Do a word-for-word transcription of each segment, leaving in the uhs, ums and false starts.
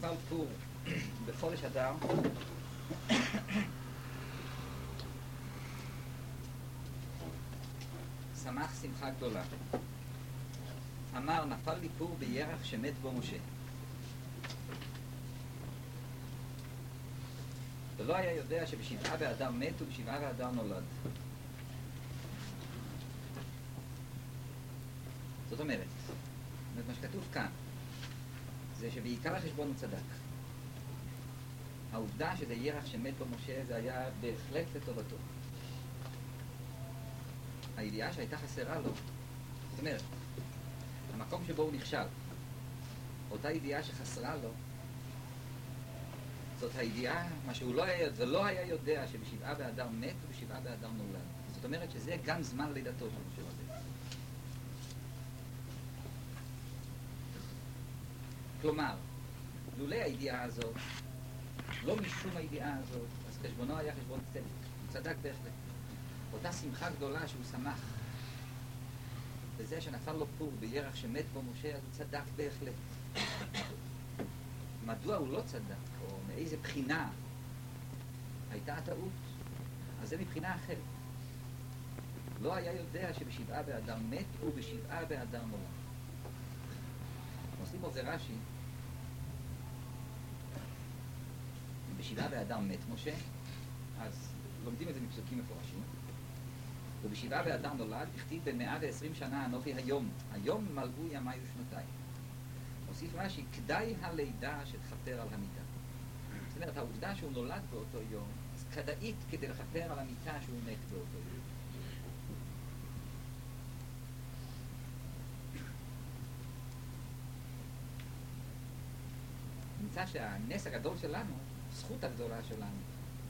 נפל פור בחודש אדר, שמח שמחה גדולה. אמר, נפל לי פור בירח שמת בו משה. ולא היה יודע שבשבעה באדר מת ובשבעה באדר נולד. זאת אומרת, מה שכתוב כאן זה שבעיקר החשבון הוא צדק. העובדה שזה ירח שמת בו משה זה היה בהחלט לטובתו. הידיעה שהייתה חסרה לו, זאת אומרת, המקום שבו הוא נכשל, אותה ידיעה שחסרה לו, זאת הידיעה, מה שהוא לא היה, ולא היה יודע שבשבעה באדר מת ובשבעה באדר נולד. זאת אומרת שזה גם זמן לידתו של משה רבנו. כלומר, לולא הידיעה הזאת, לא משום הידיעה הזאת, אז חשבונו היה חשבון צדק. הוא צדק בהחלט. אותה שמחה גדולה שהוא שמח בזה שנפל לו פור בירח שמת בו משה, אז הוא צדק בהחלט. מדוע הוא לא צדק, או מאיזה בחינה הייתה הטעות? אז זה מבחינה אחרת. לא היה יודע שבשבעה באדר מת ובשבעה באדר נולד. נוסעים פה זה רש"י, בשבעה באדר מת משה, אז לומדים את זה מפסוקים מפורשים. ובשבעה באדר נולד, הכתיב במאה ועשרים שנה אנוכי היום. היום מלאו ימי ושנותיי. מוסיף רש"י, כדאי הלידה שתכפר על המיטה. זאת אומרת, העובדה שהוא נולד באותו יום, אז כדאית כדי לכפר על המיטה שהוא מת באותו יום. נמצא שהנס הגדול שלנו, הזכות הגדולה שלנו,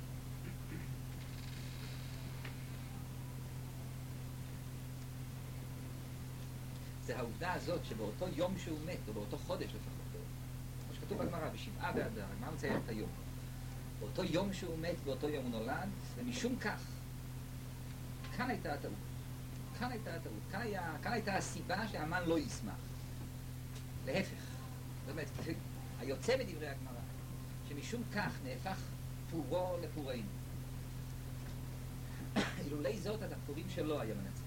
זה העובדה הזאת שבאותו יום שהוא מת, או באותו חודש לפחות, כמו שכתוב בגמרא, בשבעה באדר, מה מציין את היום? באותו יום שהוא מת, באותו יום הוא נולד, ומשום כך, כאן הייתה הטעות. כאן הייתה הטעות. כאן, היה, כאן הייתה הסיבה שהמן לא ישמח. להפך. זאת אומרת, היוצא בדברי הגמרא, שמשום כך נהפך פורו לפורנו. אילולי זאת, את הפורים שלו היה מנצח.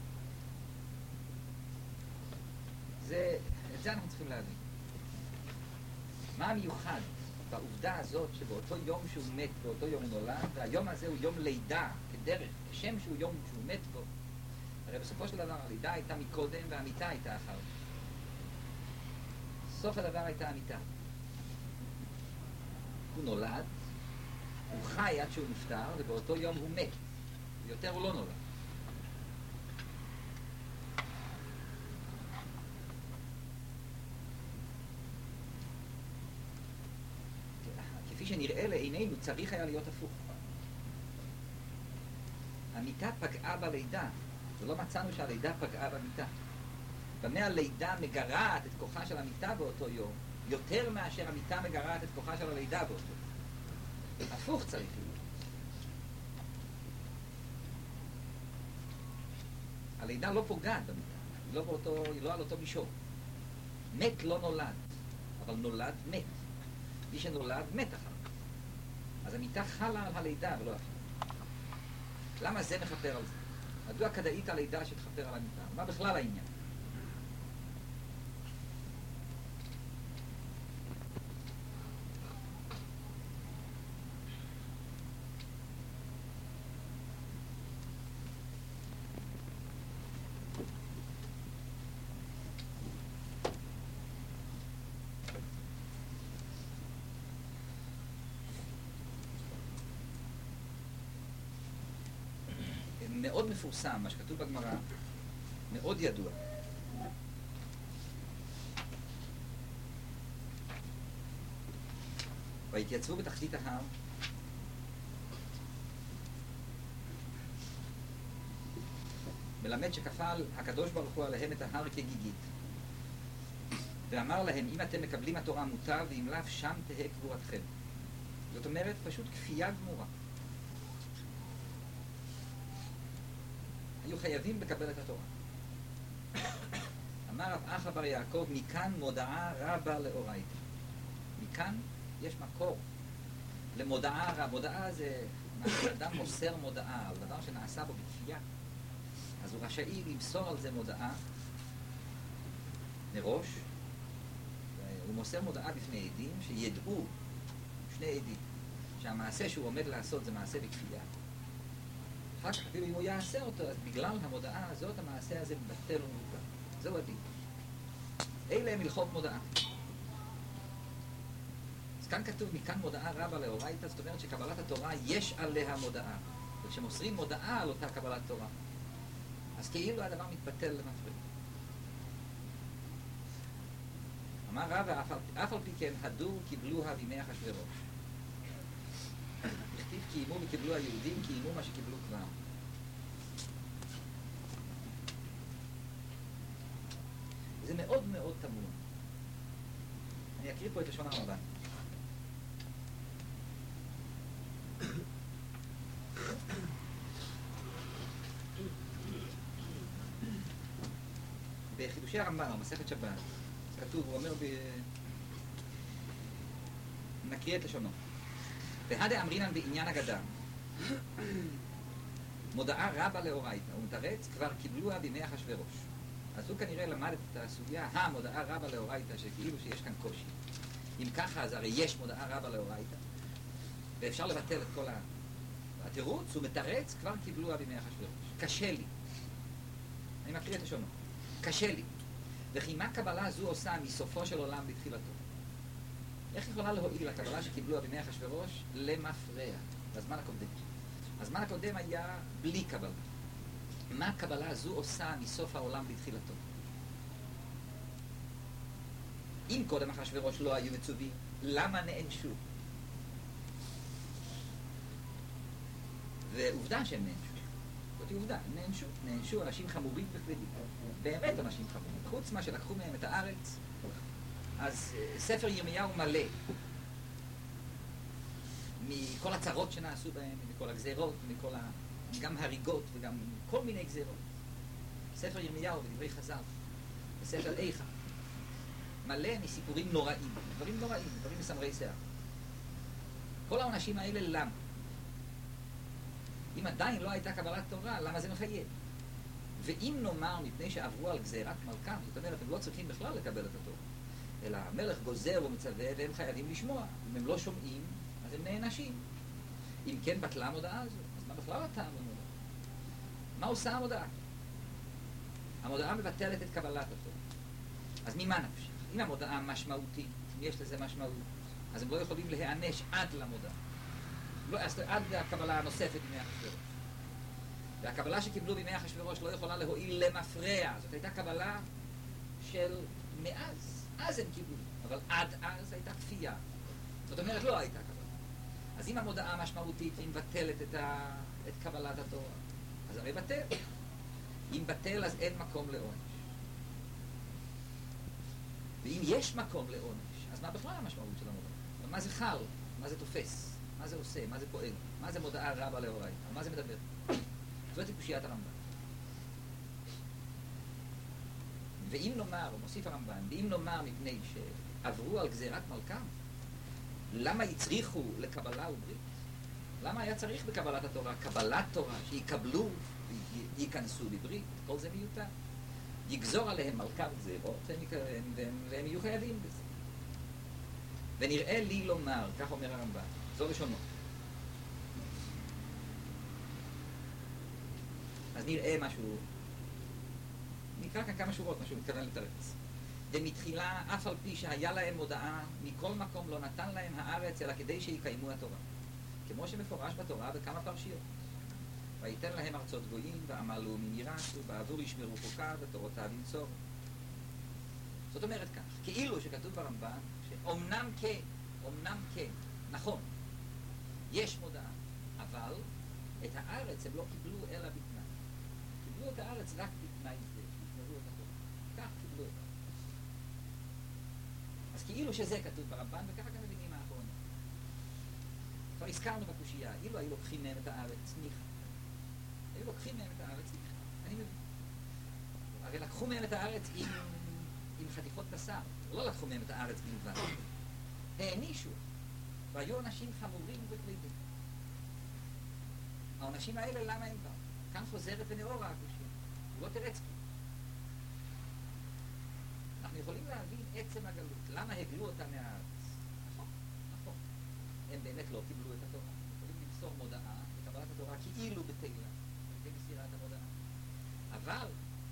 זה, את זה אנחנו צריכים להבין. מה המיוחד בעובדה הזאת שבאותו יום שהוא מת, באותו יום הוא נולד, והיום הזה הוא יום לידה, כדרך, כשם שהוא יום שהוא מת בו. הרי בסופו של דבר הלידה הייתה מקודם והמיטה הייתה אחר. סוף הדבר הייתה המיטה. הוא נולד, הוא חי עד שהוא נפטר, ובאותו יום הוא מת. ויותר הוא לא נולד. כפי שנראה לעינינו, צריך היה להיות הפוך. המיטה פגעה בלידה, ולא מצאנו שהלידה פגעה במיטה. במה הלידה מגרעת את כוחה של המיטה באותו יום, יותר מאשר המיטה מגרעת את כוחה של הלידה באותו יום. הפוך צריך להיות. הלידה לא פוגעת במיטה, היא לא, באותו, היא לא על אותו מישור. מת לא נולד, אבל נולד מת. מי שנולד מת אחר. אז המיטה חלה על הלידה ולא אחר. למה זה מחפר על זה? מדוע כדאית הלידה שתחפר על המיטה? מה בכלל העניין? מאוד מפורסם, מה שכתוב בגמרא, מאוד ידוע. והתייצבו בתחתית ההר, מלמד שכפל הקדוש ברוך הוא עליהם את ההר כגיגית. ואמר להם, אם אתם מקבלים התורה מוטב, ואם לאו שם תהא קבורתכם. זאת אומרת, פשוט כפייה גמורה. היו חייבים לקבל את התורה. אמר רב אחא בר יעקב, מכאן מודעה רבה לאורייתא. מכאן יש מקור למודעה. המודעה זה מה שאדם מוסר מודעה על דבר שנעשה בו בכפייה, אז הוא רשאי למסור על זה מודעה מראש. הוא מוסר מודעה בפני עדים שידעו, שני עדים, שהמעשה שהוא עומד לעשות זה מעשה בכפייה. אחר כך אפילו אם הוא יעשה אותו, אז בגלל המודעה הזאת המעשה הזה בטל ומבוטל. זהו הדין. אלה הם הלכות מודעה. אז כאן כתוב מכאן מודעה רבה לאורייתא, זאת אומרת שקבלת התורה יש עליה מודעה. וכשמוסרים מודעה על אותה קבלת תורה, אז כאילו הדבר מתבטל למפריד. אמר רבא, אף על פי כן הדור קיבלוה בימי אחשוורוש. הכתיב קיימו וקיבלו היהודים, קיימו מה שקיבלו כבר. זה מאוד מאוד תמוה. אני אקריא פה את לשון הרמב"ן. בחידושי הרמב"ן, במסכת שבת, כתוב, הוא אומר ב... נקריא את לשונו. והדה אמרינן בעניין אגדה, מודעה רבה לאורייתא, הוא מתרץ, כבר קיבלוה בימי אחשוורוש. אז הוא כנראה למד את הסוגיה, המודעה רבה לאורייתא, שכאילו שיש כאן קושי. אם ככה, אז הרי יש מודעה רבה לאורייתא, ואפשר לבטל את כל ה... התירוץ, הוא מתרץ, כבר קיבלוה בימי אחשוורוש. קשה לי. אני מקריא את לשונו. קשה לי. וכי מה קבלה זו עושה מסופו של עולם בתחילתו? איך יכולה להועיל הקבלה שקיבלוה בימי אחשוורוש למפרע, בזמן הקודם? הזמן הקודם היה בלי קבלה. מה הקבלה הזו עושה מסוף העולם בתחילתו? אם קודם אחשוורוש לא היו מצווים, למה נענשו? ועובדה שהם נענשו. זאת היא עובדה, נענשו. נענשו אנשים חמורים וכבדים. באמת אנשים חמורים. חוץ מה שלקחו מהם את הארץ, אז ספר ירמיהו מלא מכל הצרות שנעשו בהם, מכל הגזירות, מכל ה... גם הריגות וגם כל מיני גזירות. ספר ירמיהו ודברי חז"ל, וספר איכה, מלא מסיפורים נוראים, דברים נוראים, דברים מסמרי שיער. כל העונשים האלה למה? אם עדיין לא הייתה קבלת תורה, למה זה מחייב? ואם נאמר מפני שעברו על גזירת מלכם, זאת אומרת, הם לא צריכים בכלל לקבל את התורה, אלא המלך גוזר ומצווה והם חייבים לשמוע. אם הם לא שומעים, אז הם נענשים. אם כן בטלה המודעה הזו, אז מה בכלל הטעם במודעה? מה עושה המודעה? המודעה מבטלת את קבלת התורה. אז ממה נפשך? אם המודעה משמעותית, אם יש לזה משמעות, אז הם לא יכולים להיענש עד למודעה. לא, עד הקבלה הנוספת בימי אחשוורוש. והקבלה שקיבלו בימי אחשוורוש לא יכולה להועיל למפרע. זאת הייתה קבלה של מאז. אז הם קיבלו. אבל עד אז הייתה כפייה. זאת אומרת, לא הייתה קבלה. אז אם המודעה משמעותית, אם בטלת את, ה... את קבלת התורה, אז הרי בטל. אם בטל, אז אין מקום לעונש. ואם יש מקום לעונש, אז מה בכלל המשמעות של המודעה? מה זה חל? מה זה תופס? מה זה עושה? מה זה פועל? מה זה מודעה רבה לאורייתא? על מה זה מדבר? זאת היא קושיית הרמב"ן. ואם נאמר, הוא מוסיף הרמב"ן, ואם נאמר מפני שעברו על גזירת מלכם, למה הצריכו לקבלה וברית? למה היה צריך בקבלת התורה? קבלת תורה, שיקבלו, ייכנסו בברית, כל זה מיותר. יגזור עליהם מלכה וגזירות, והם, והם, והם יהיו חייבים בזה. ונראה לי לומר, כך אומר הרמב"ן, זו לשונו. אז נראה משהו, נקרא כאן כמה שורות, משהו מתכוון לתרץ. ומתחילה, אף על פי שהיה להם הודעה, מכל מקום לא נתן להם הארץ, אלא כדי שיקיימו התורה. כמו שמפורש בתורה בכמה פרשיות. ויתן להם ארצות גויים, ועמלו ממירשו, בעבור ישמרו חוקיו, ותורותיו ינצורו. זאת אומרת כך, כאילו שכתוב ברמב"ן, שאומנם כן, אומנם כן, נכון, יש מודעה, אבל את הארץ הם לא קיבלו אלא בתנאי. קיבלו את הארץ רק בתנאי זה, שישמרו את התורה. כך קיבלו את הארץ. אז כאילו שזה כתוב ברמב"ן, וככה גם מבינים האחרונים. כבר הזכרנו בקושייה, אילו היו לוקחים מהם את הארץ, ניחא. היו לוקחים מהם את הארץ, ניחא. אני מבין. הרי לקחו מהם את הארץ עם, עם חתיכות בשר. לא לקחו מהם את הארץ בלבד. הענישו, והיו עונשים חמורים וכבדים. העונשים האלה, למה הם באו? כאן חוזרת ונאורה הקושיה, הוא לא טרצקי. אנחנו יכולים להבין עצם הגלות, למה הגלו אותה מהארץ. נכון, נכון. הם באמת לא קיבלו את התורה. יכולים למסור מודעה, לקבלת התורה כאילו בתהילה, במסירת המודעה. אבל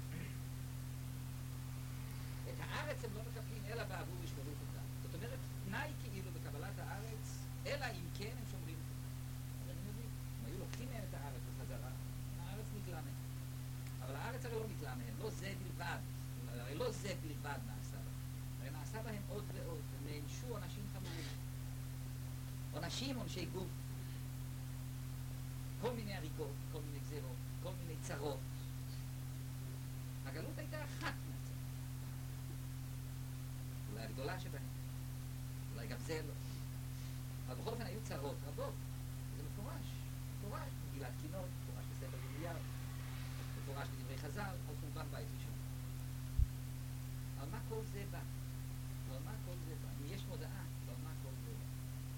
את הארץ הם לא מקבלים אלא בעבור השמורות אותה. זאת אומרת, תנאי כאילו בקבלת הארץ, אלא אם כן הם שומרים אותה. אבל אני מבין, הם היו לוקחים מהם את הארץ בחזרה, הארץ נגלה מהם. אבל הארץ הרי לא נגלה מהם, לא זה בלבד. הרי לא זה בלבד נעשה בהם. הרי נעשה בהם עוד ועוד, הם נענשו עונשים חמורים. עונשים, עונשי גוף. כל מיני הריגות, כל מיני גזירות, כל מיני צרות. הגלות הייתה אחת מהצרות. אולי הגדולה שבהן. אולי גם זה לא. אבל בכל אופן היו צרות רבות. זה מפורש. מפורש. מגילת כינור, מפורש בספר ירמיהו, מפורש בדברי חז"ל, על חורבן בית ראשון. על מה כל זה בא? על מה כל זה בא? אם יש מודעה, על מה כל זה בא?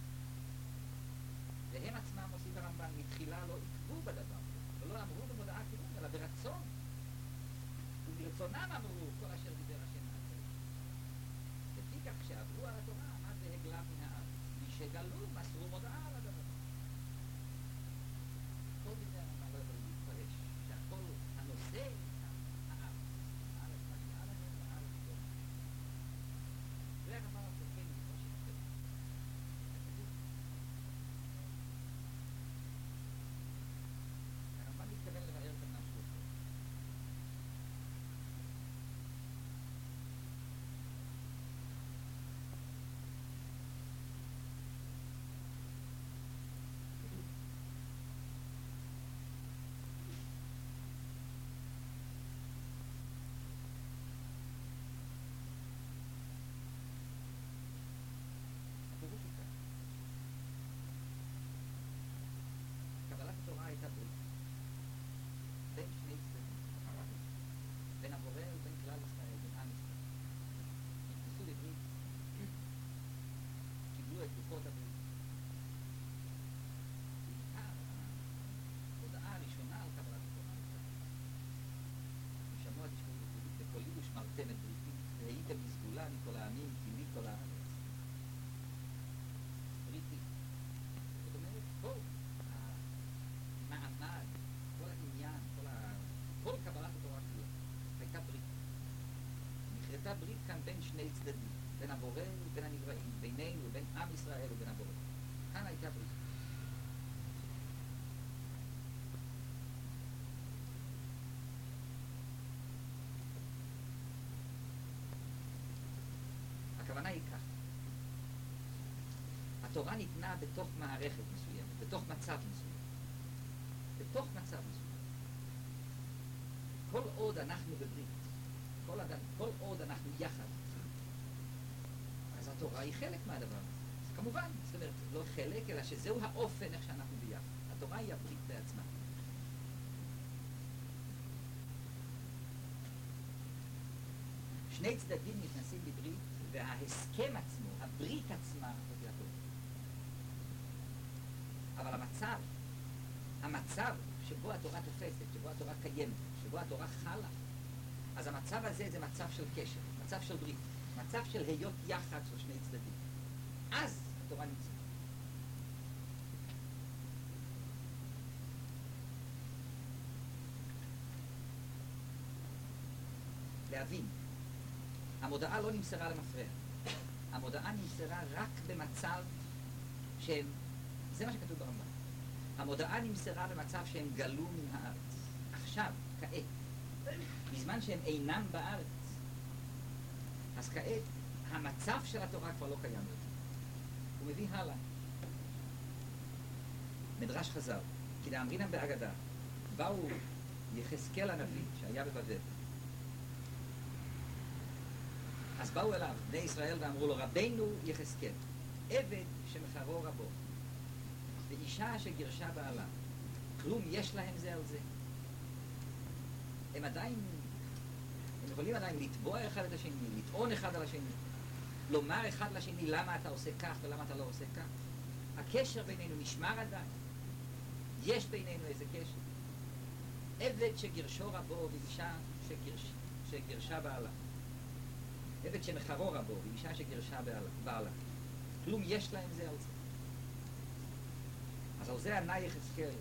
והם עצמם, מוסיף הרמב"ן, מתחילה לא עקבו בדבר, ולא אמרו במודעה כלום, אלא ברצון. וברצונם אמרו כל אשר דיבר השם מהצד. לפי כך כשעברו על התורה, עמד והגלה מן הארץ. משגלו, מסרו מודעה על הדבר. כל דברי הרמב"ן לא יכולים להתפרש, שהכל הנושא הארץ. הארץ מגיעה להם, הארץ לא. זה הרמב"ן הפרקני, כמו שיפה. הרמב"ן מתכוון לבאר כאן משהו אחר. הפירוש הוא כך. קבלת התורה הייתה ברית בין שני צדדים, בין הבורא ובין כלל ישראל, בין עם ישראל. נכנסו לברית, קיבלו את לוחות הברית. בעיקר ההודעה הראשונה על קבלת התורה הייתה ושמוע תשמעו בברית, בקולי ושמרתם את בריתי, והייתם לסגולה מכל העמים, כי לי כל הארץ. בריתי. זאת אומרת, כל המעמד, כל העניין, כל, ה... כל קבלת התורה כולה, הייתה ברית. נכרתה ברית כאן בין שני צדדים, בין הבורא ובין הנבראים, בינינו ובין עם ישראל ובין הבורא. כאן הייתה ברית. הכוונה היא כך. התורה ניתנה בתוך מערכת מסוימת, בתוך מצב מסוים. בתוך מצב מסוים. כל עוד אנחנו בברית, כל, אדם, כל עוד אנחנו יחד, אז התורה היא חלק מהדבר הזה. אז כמובן, זאת אומרת, לא חלק, אלא שזהו האופן איך שאנחנו ביחד. התורה היא הברית בעצמה. שני צדדים נכנסים בברית, וההסכם עצמו, הברית עצמה, זאת התורה. אבל המצב, המצב שבו התורה תופסת, שבו התורה קיימת, שבו התורה חלה, אז המצב הזה זה מצב של קשר, מצב של ברית, מצב של היות יחד של שני צדדים. אז התורה נמצאת. להבין, המודעה לא נמסרה למפרע. המודעה נמסרה רק במצב שהם, זה מה שכתוב ברמב"ן. המודעה נמסרה במצב שהם גלו מן הארץ. עכשיו, כעת, בזמן שהם אינם בארץ, אז כעת המצב של התורה כבר לא קיים יותר. הוא מביא הלאה. מדרש חז"ל, כי דאמרינן באגדה, באו יחזקאל הנביא שהיה בבבל. אז באו אליו בני ישראל ואמרו לו, רבנו יחזקאל, עבד שמחרו רבו, ואישה שגירשה בעלה, כלום יש להם זה על זה. הם עדיין, הם יכולים עדיין לתבוע אחד את השני, לטעון אחד על השני. לומר אחד לשני למה אתה עושה כך ולמה אתה לא עושה כך. הקשר בינינו נשמר עדיין. יש בינינו איזה קשר. עבד שגרשו רבו ואישה שגרש, שגרשה בעלה. עבד שמחרו רבו ואישה שגרשה בעלה. כלום יש להם זה על זה. אז על זה ענה יחזקאל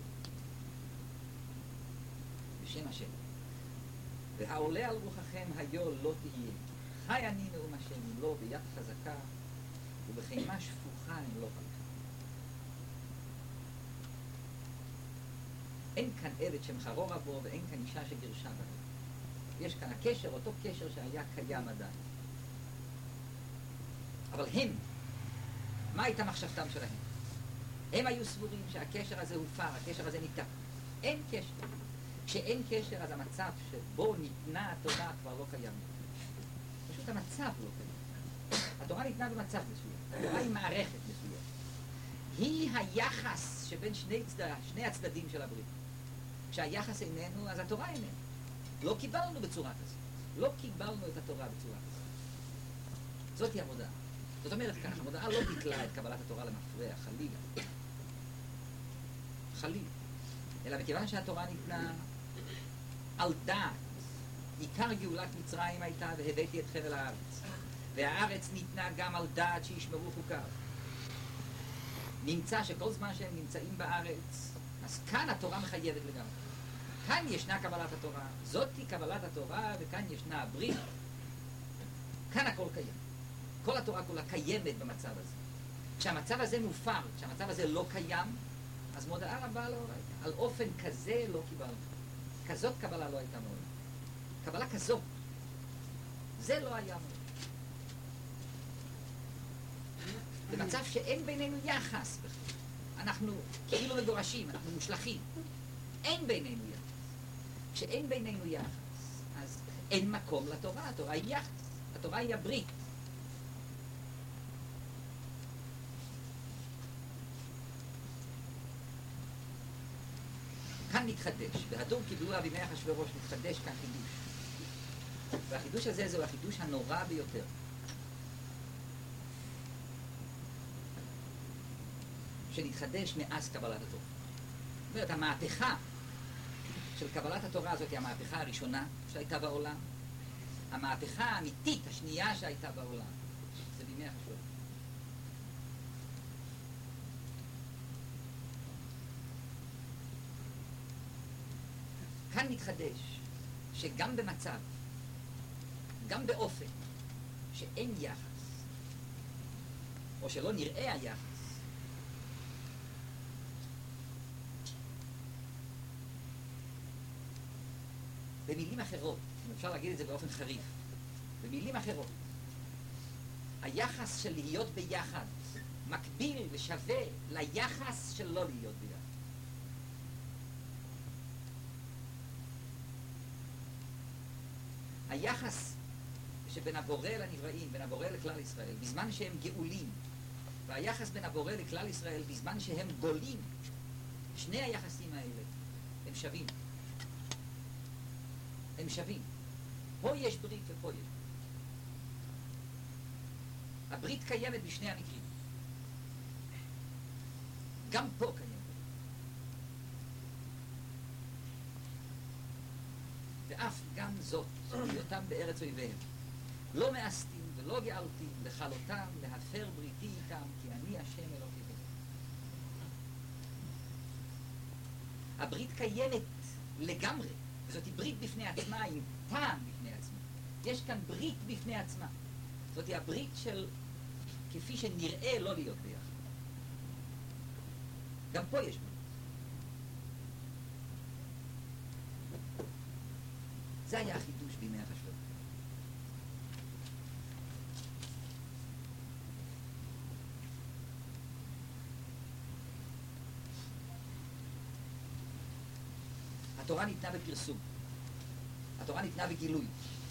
בשם השם. והעולה על רוחכם היו לא תהיה. חי אני נאום השם אם לא ביד חזקה ובחימה שפוכה אם לא פלחה. אין כאן עבד שמחרו רבו ואין כאן אישה שגירשה בה. יש כאן הקשר, אותו קשר שהיה קיים עדיין. אבל הם, מה הייתה מחשבתם שלהם? הם היו סבורים שהקשר הזה הופר, הקשר הזה ניתק. אין קשר. כשאין קשר אז המצב שבו ניתנה התורה כבר לא קיים. פשוט המצב לא קיים. התורה ניתנה במצב מסוים. התורה היא מערכת מסוים. היא היחס שבין שני, צד... שני הצדדים של הברית. כשהיחס איננו, אז התורה איננו. לא קיבלנו בצורה כזאת. לא קיבלנו את התורה בצורה כזאת. זאת היא המודעה. זאת אומרת כך, המודעה לא ביטלה את קבלת התורה למפרע, חלילה. חלילה. אלא מכיוון שהתורה ניתנה על דעת, עיקר גאולת מצרים הייתה והבאתי את חבל הארץ. והארץ ניתנה גם על דעת שישמרו חוקיו. נמצא שכל זמן שהם נמצאים בארץ, אז כאן התורה מחייבת לגמרי. כאן ישנה קבלת התורה, זאת היא קבלת התורה, וכאן ישנה הברית. כאן הכל קיים. כל התורה כולה קיימת במצב הזה. כשהמצב הזה מופר, כשהמצב הזה לא קיים, אז מודעה רבה לא הייתה. על אופן כזה לא קיבלנו. כזאת קבלה לא הייתה מאוד. קבלה כזאת. זה לא היה מאוד. במצב שאין בינינו יחס בכלל. אנחנו כאילו מגורשים, אנחנו מושלכים. אין בינינו יחס. כשאין בינינו יחס, אז אין מקום לתורה. התורה היא יחס. התורה היא הברית. כאן מתחדש. בהדור קיבלו אבימי אחשוורוש, מתחדש כאן חידוש. והחידוש הזה זהו החידוש הנורא ביותר. שנתחדש מאז קבלת התורה. זאת אומרת, המהפכה של קבלת התורה הזאת היא המהפכה הראשונה שהייתה בעולם. המהפכה האמיתית השנייה שהייתה בעולם זה בימי אחשוורוש. כאן מתחדש שגם במצב, גם באופן שאין יחס, או שלא נראה היחס, במילים אחרות, אם אפשר להגיד את זה באופן חריף, במילים אחרות, היחס של להיות ביחד מקביל ושווה ליחס של לא להיות ביחד. היחס שבין הבורא לנבראים, בין הבורא לכלל ישראל, בזמן שהם גאולים, והיחס בין הבורא לכלל ישראל, בזמן שהם גולים, שני היחסים האלה הם שווים. הם שווים. פה יש ברית ופה יש ברית. הברית קיימת בשני המקרים. גם פה קיימת. ואף גם זאת, בהיותם בארץ אויביהם. לא מאסתים ולא גאלתים, לכלותם, להפר בריתי איתם, כי אני השם אלוקיהם. הברית קיימת לגמרי, וזאת היא ברית בפני עצמה, עם טעם בפני עצמה. יש כאן ברית בפני עצמה. זאת היא הברית של כפי שנראה לא להיות ביחד. גם פה יש ברית. זה היה החידוש בימי אחשוורוש. התורה ניתנה בפרסום. התורה ניתנה בגילוי.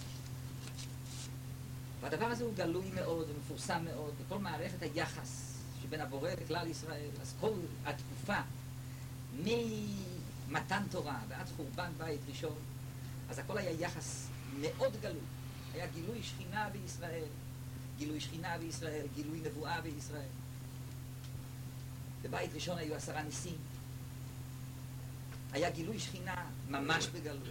והדבר הזה הוא גלוי מאוד ומפורסם מאוד בכל מערכת היחס שבין הבורא לכלל ישראל. אז כל התקופה ממתן תורה ועד חורבן בית ראשון, אז הכל היה יחס מאוד גלוי. היה גילוי שכינה בישראל, גילוי שכינה בישראל, גילוי נבואה בישראל. בבית ראשון היו עשרה ניסים. היה גילוי שכינה ממש בגלות.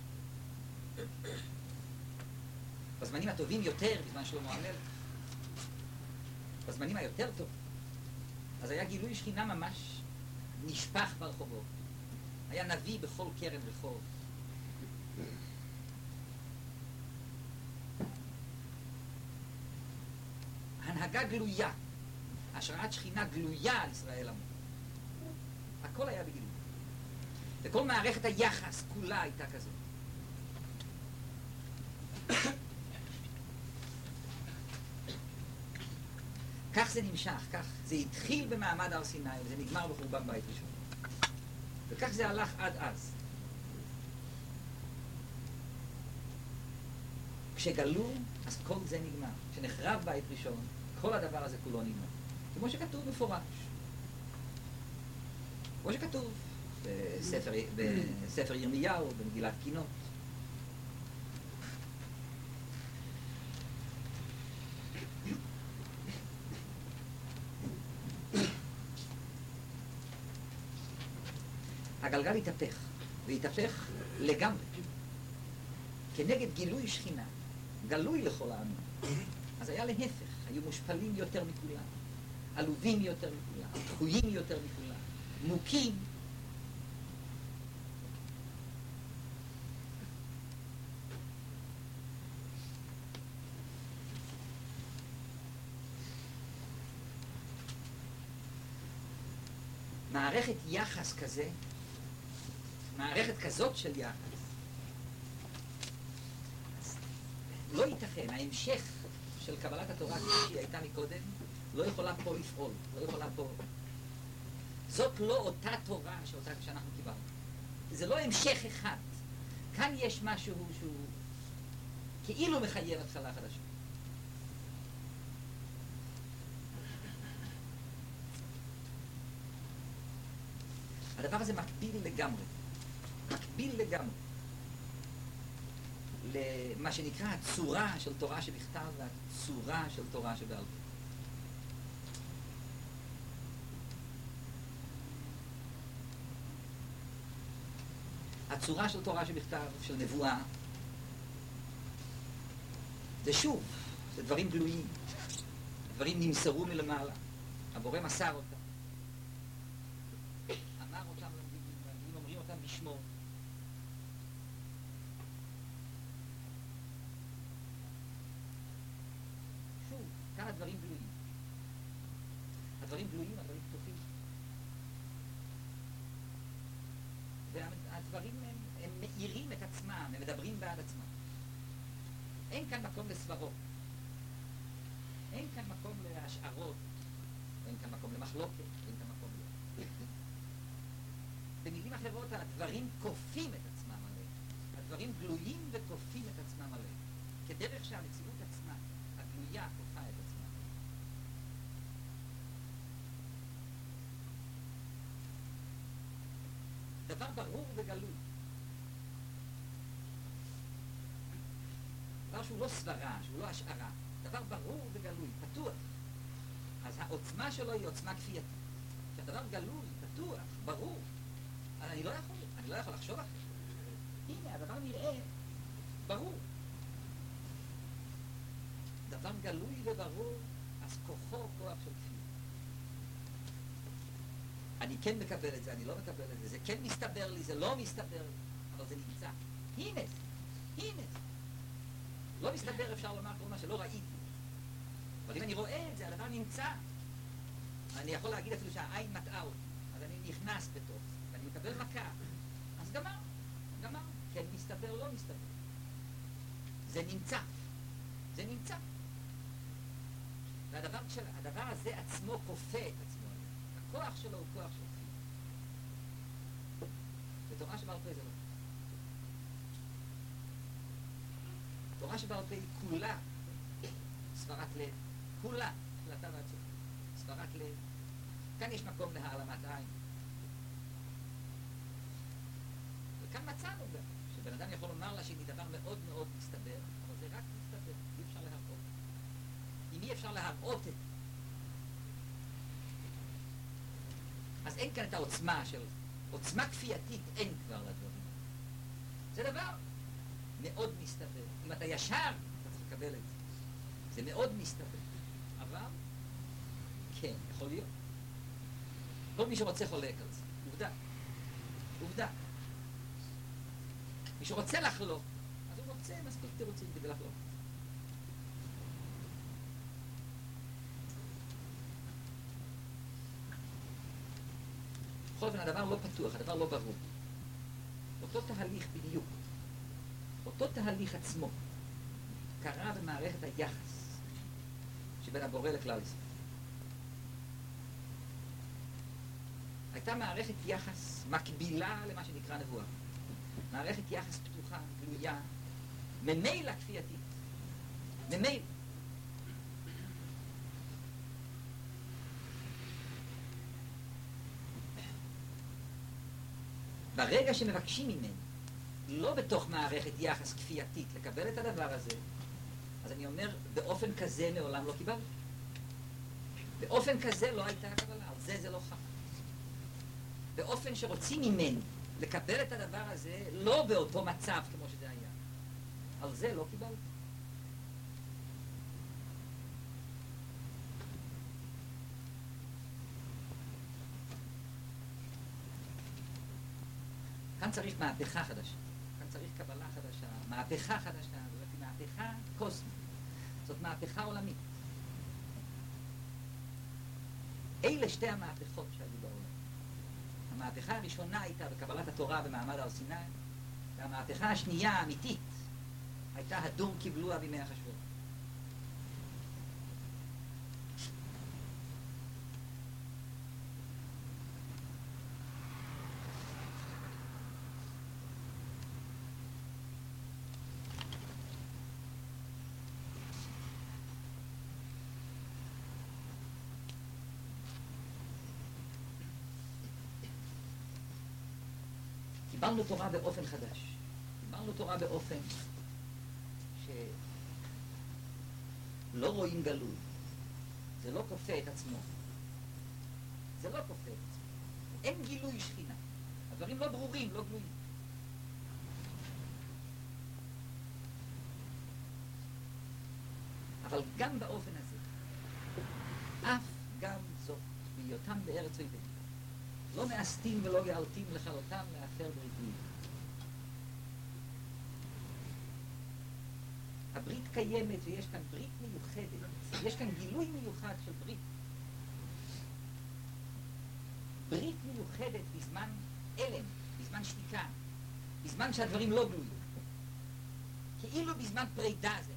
בזמנים הטובים יותר, בזמן שלמה המלך, בזמנים היותר טוב, אז היה גילוי שכינה ממש נשפך ברחובות. היה נביא בכל קרן רחוב. הנהגה גלויה, השראת שכינה גלויה על ישראל עמו. הכל היה בגילוי. וכל מערכת היחס כולה הייתה כזאת. כך זה נמשך, כך זה התחיל במעמד הר סיני וזה נגמר בחורבן בית ראשון. וכך זה הלך עד אז. כשגלו, אז כל זה נגמר. כשנחרב בית ראשון, כל הדבר הזה כולו נגמר. כמו שכתוב מפורש. כמו שכתוב בספר, בספר ירמיהו, במגילת קינות. הגלגל התהפך, והתהפך לגמרי. כנגד גילוי שכינה, גלוי לכל העמים. אז היה להפך, היו מושפלים יותר מכולם, עלובים יותר מכולם, דחויים יותר מכולם, מוכים. מערכת יחס כזה, מערכת כזאת של יחס, לא ייתכן, ההמשך של קבלת התורה כפי שהיא הייתה מקודם, לא יכולה פה לפעול, לא יכולה פה. זאת לא אותה תורה שאותה שאנחנו קיבלנו. זה לא המשך אחד. כאן יש משהו שהוא כאילו מחייב התחלה חדשה. הדבר הזה מקביל לגמרי. מקביל לגמרי. למה שנקרא הצורה של תורה שבכתב והצורה של תורה שבעל פה. הצורה של תורה שבכתב, של נבואה, זה שוב, זה דברים גלויים, דברים נמסרו מלמעלה, הבורא מסר אותם, אמר אותם לנביאים, והנביאים אומרים אותם בשמו. שוב, כאן הדברים גלויים. הדברים גלויים, הדברים פתוחים. והדברים הם, הם מאירים את עצמם, הם מדברים בעד עצמם. אין כאן מקום לסברות. אין כאן מקום להשערות. אין כאן מקום למחלוקת. אין כאן מקום ל... במילים אחרות, הדברים כופים את עצמם עליהם. הדברים גלויים וכופים את עצמם עליהם. כדרך שהמציאות עצמה, הגלויה, כופה את עצמה. דבר ברור וגלוי. דבר שהוא לא סברה, שהוא לא השערה. דבר ברור וגלוי, פתוח. אז העוצמה שלו היא עוצמה כפייתית. כשהדבר גלוי, פתוח, ברור. אז אני לא יכול, אני לא יכול לחשוב אחרי. הנה, הדבר נראה ברור. דבר גלוי וברור, אז כוחו כוח של כפיות. אני כן מקבל את זה, אני לא מקבל את זה, זה כן מסתבר לי, זה לא מסתבר לי, אבל זה נמצא. הנה זה, הנה זה. לא מסתבר, אפשר לומר כל מה שלא ראיתי. אבל אם אני רואה את זה, הדבר נמצא. אני יכול להגיד אפילו שהעין מטעה אותי, אז אני נכנס בתוך זה, ואני מקבל מכה. אז גמר, גמר. כן מסתבר, לא מסתבר. זה נמצא. זה נמצא. והדבר של, הדבר הזה עצמו כופה את עצמו. הכוח שלו הוא כוח של כפיות. ותורה שבעל פה זה לא. תורה שבעל פה היא כולה סברת לב. כולה, החלטה והצופה. סברת לב. כאן יש מקום להעלמת עין. וכאן מצאנו גם, שבן אדם יכול לומר לה שהיא דבר מאוד מאוד מסתבר, אבל זה רק מסתבר, אי אפשר להראות. אם אי אפשר להראות את, אז אין כאן את העוצמה של, עוצמה כפייתית אין כבר לדברים. זה דבר מאוד מסתבר. אם אתה ישר, אתה צריך לקבל את זה. זה מאוד מסתבר. אבל, כן, יכול להיות. כל מי שרוצה חולק על זה. עובדה. עובדה. מי שרוצה לחלוק, אז הוא רוצה מספיק תירוצים כדי לחלוק. בכל אופן, הדבר לא פתוח, הדבר לא ברור. אותו תהליך בדיוק, אותו תהליך עצמו, קרה במערכת היחס שבין הבורא לכלל ישראל. הייתה מערכת יחס מקבילה למה שנקרא נבואה. מערכת יחס פתוחה, גלויה, ממילא כפייתית. ממילא. ברגע שמבקשים ממנו, לא בתוך מערכת יחס כפייתית, לקבל את הדבר הזה, אז אני אומר, באופן כזה מעולם לא קיבלנו. באופן כזה לא הייתה הקבלה, על זה זה לא חל. באופן שרוצים ממנו לקבל את הדבר הזה, לא באותו מצב כמו שזה היה. על זה לא קיבלנו. כאן צריך מהפכה חדשה, כאן צריך קבלה חדשה, מהפכה חדשה, זאת מהפכה קוסמית, זאת מהפכה עולמית. אלה שתי המהפכות שהיו בעולם. המהפכה הראשונה הייתה בקבלת התורה במעמד הר סיני, והמהפכה השנייה האמיתית הייתה הדור קיבלוה בימי אחשוורוש. קיבלנו תורה באופן חדש. קיבלנו תורה באופן שלא רואים גלוי. זה לא כופה את עצמו. זה לא כופה את עצמו. אין גילוי שכינה. הדברים לא ברורים, לא גלויים. אבל גם באופן הזה, אף גם זאת, בהיותם בארץ אויבינו, לא מאסתים ולא יעלתים לכלותם להפר בריתי. הברית קיימת ויש כאן ברית מיוחדת, יש כאן גילוי מיוחד של ברית. ברית מיוחדת בזמן אלם, בזמן שתיקה, בזמן שהדברים לא גלויים. כאילו בזמן פרידה זה.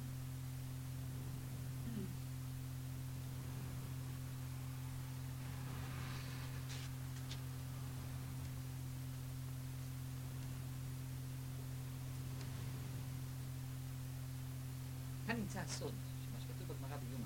כאן נמצא הסוד, שמה שכתוב בגמרא ביומא.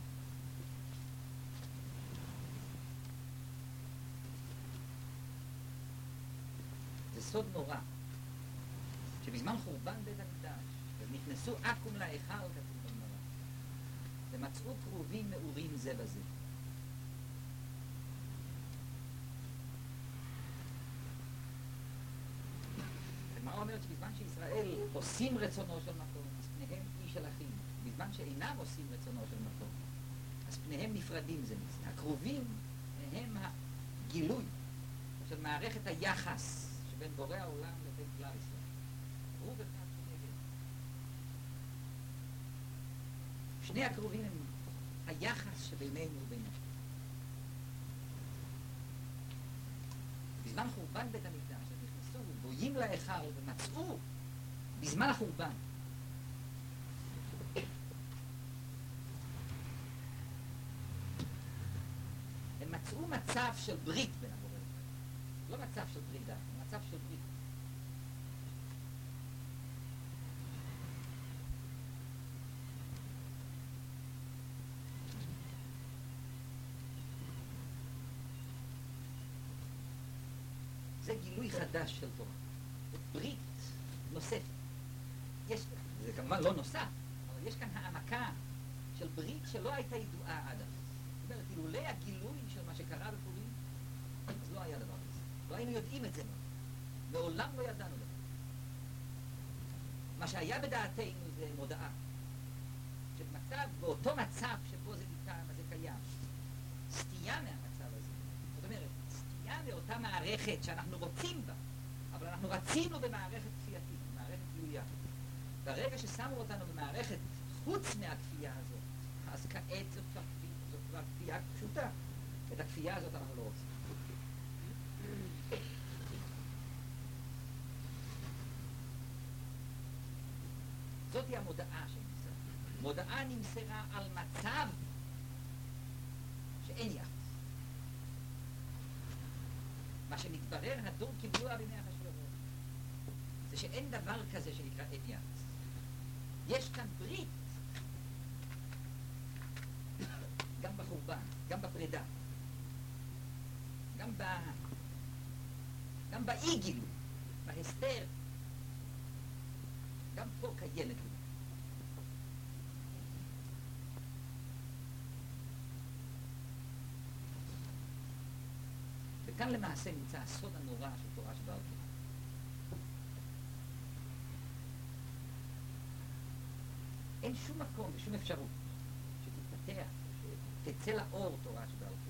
זה סוד נורא, שבזמן חורבן בית המקדש, ונכנסו עכו"ם להיכל, כתוב בגמרא, ומצאו קרובים מאורים זה בזה. הגמרא אומרת שבזמן שישראל עושים רצונו של מקום, אז פניהם איש של אחים. בזמן שאינם עושים רצונו של מקום, אז פניהם נפרדים זה מזה. הקרובים הם הגילוי של מערכת היחס שבין בורא העולם לבין כלל ישראל. קרוב אחד כנגד. שני הקרובים הם היחס שבינינו ובינינו. בזמן חורבן בית המקדש, אז נכנסו בויים להיכל ומצאו בזמן החורבן מצאו מצב של ברית בין הבורא. לא מצב של פרידה, מצב של ברית. זה גילוי חדש של תורה. ברית נוספת. יש, זה כמובן לא נוסף, אבל יש כאן העמקה של ברית שלא הייתה ידועה עד אז. זאת אומרת, אילולא הגילוי של מה שקרה בפורים, אז לא היה דבר כזה. לא היינו יודעים את זה. מעולם לא ידענו דבר. מה שהיה בדעתנו זה מודעה. שבמצב, באותו מצב שבו זה ניתן, מה זה קיים. סטייה מהמצב הזה. זאת אומרת, סטייה מאותה מערכת שאנחנו רוצים בה, אבל אנחנו רצינו במערכת כפייתית, במערכת גלויה. ברגע ששמו אותנו במערכת חוץ מהכפייה הזאת, אז כעת זאת כבר, זאת כבר כפייה פשוטה. את הכפייה הזאת אנחנו לא רוצים. זאת היא המודעה שנמסרה. מודעה נמסרה על מצב שאין יחס. מה שמתברר הדור קיבלוה בימי אחשוורוש זה שאין דבר כזה שנקרא אין יחס. יש כאן ברית גם בחורבן, גם בפרידה, גם ב... גם באי גילוי, בהסתר, גם פה קיימת לי. וכאן למעשה נמצא הסוד הנורא של תורה שבעל פה. אין שום מקום ושום אפשרות שתתפתח, שתצא לאור תורה שבעל פה.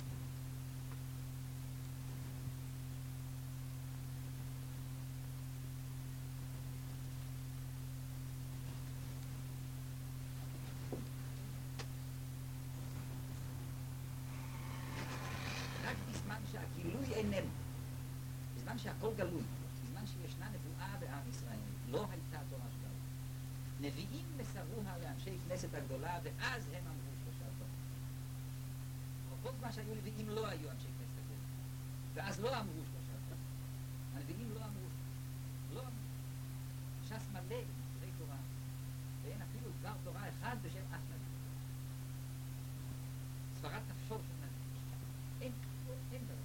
רק בזמן שהגילוי איננו, בזמן שהכל גלוי, בזמן שישנה נבואה בעם ישראל, לא הייתה תורה שבעל פה. נביאים מסרוה לאנשי כנסת הגדולה, ואז הם אמרו שלושה דברים. אבל כל זמן שהיו נביאים לא היו אנשי כנסת הגדולה, ואז לא אמרו שלושה דברים. הנביאים לא אמרו, לא אמרו. ש"ס מלא דברי תורה, ואין אפילו דבר תורה אחד בשם אף נביא. ספרת נפשו של נביא. אין, אין דבר.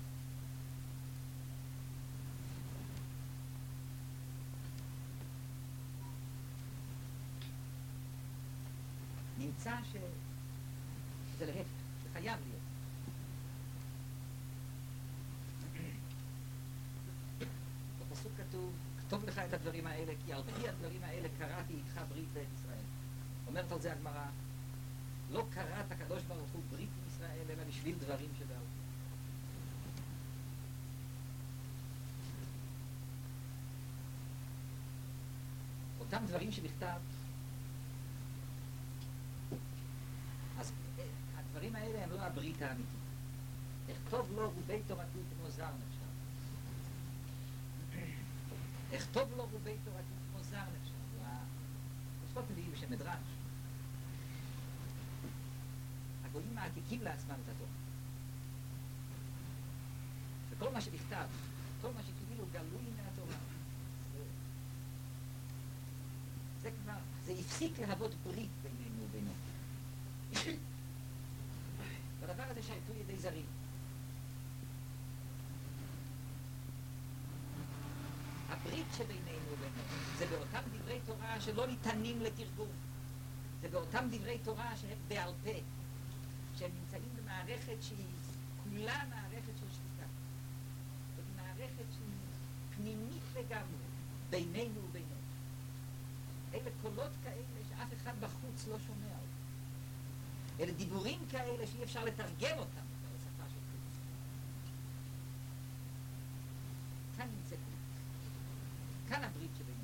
נמצא שזה להפך, זה חייב להיות. בפסוק כתוב, כתוב לך את הדברים האלה, כי על פי הדברים האלה קראתי איתך ברית בית ישראל. אומרת על זה הגמרא, לא קראת הקדוש ברוך הוא ברית עם ישראל, אלא בשביל דברים שבעל פה. אותם דברים שבכתב, אז הדברים האלה הם לא הברית האמיתית. אכתוב לו רובי תורתי כמו זר נפשם. אכתוב לו רובי תורתי כמו זר נפשם. התוספות מביאים בשם מדרש. הגויים מעתיקים לעצמם את התורה. וכל מה שבכתב, כל מה שכאילו גלוי מהתורה, זה כבר, זה הפסיק להוות ברית בינינו ובינו. והדבר הזה שייטו ידי זרים. הברית שבינינו ובינו זה באותם דברי תורה שלא ניתנים לתרגום. זה באותם דברי תורה שהם בעל פה, שהם נמצאים במערכת שהיא כולה מערכת של שליטה. זאת מערכת שהיא פנימית לגמרי בינינו ובינו. אלה קולות כאלה שאף אחד בחוץ לא שומע אותם. אלה דיבורים כאלה שאי אפשר לתרגם אותם בשפה של חוץ. כאן נמצאת ברית. כאן הברית שבינינו.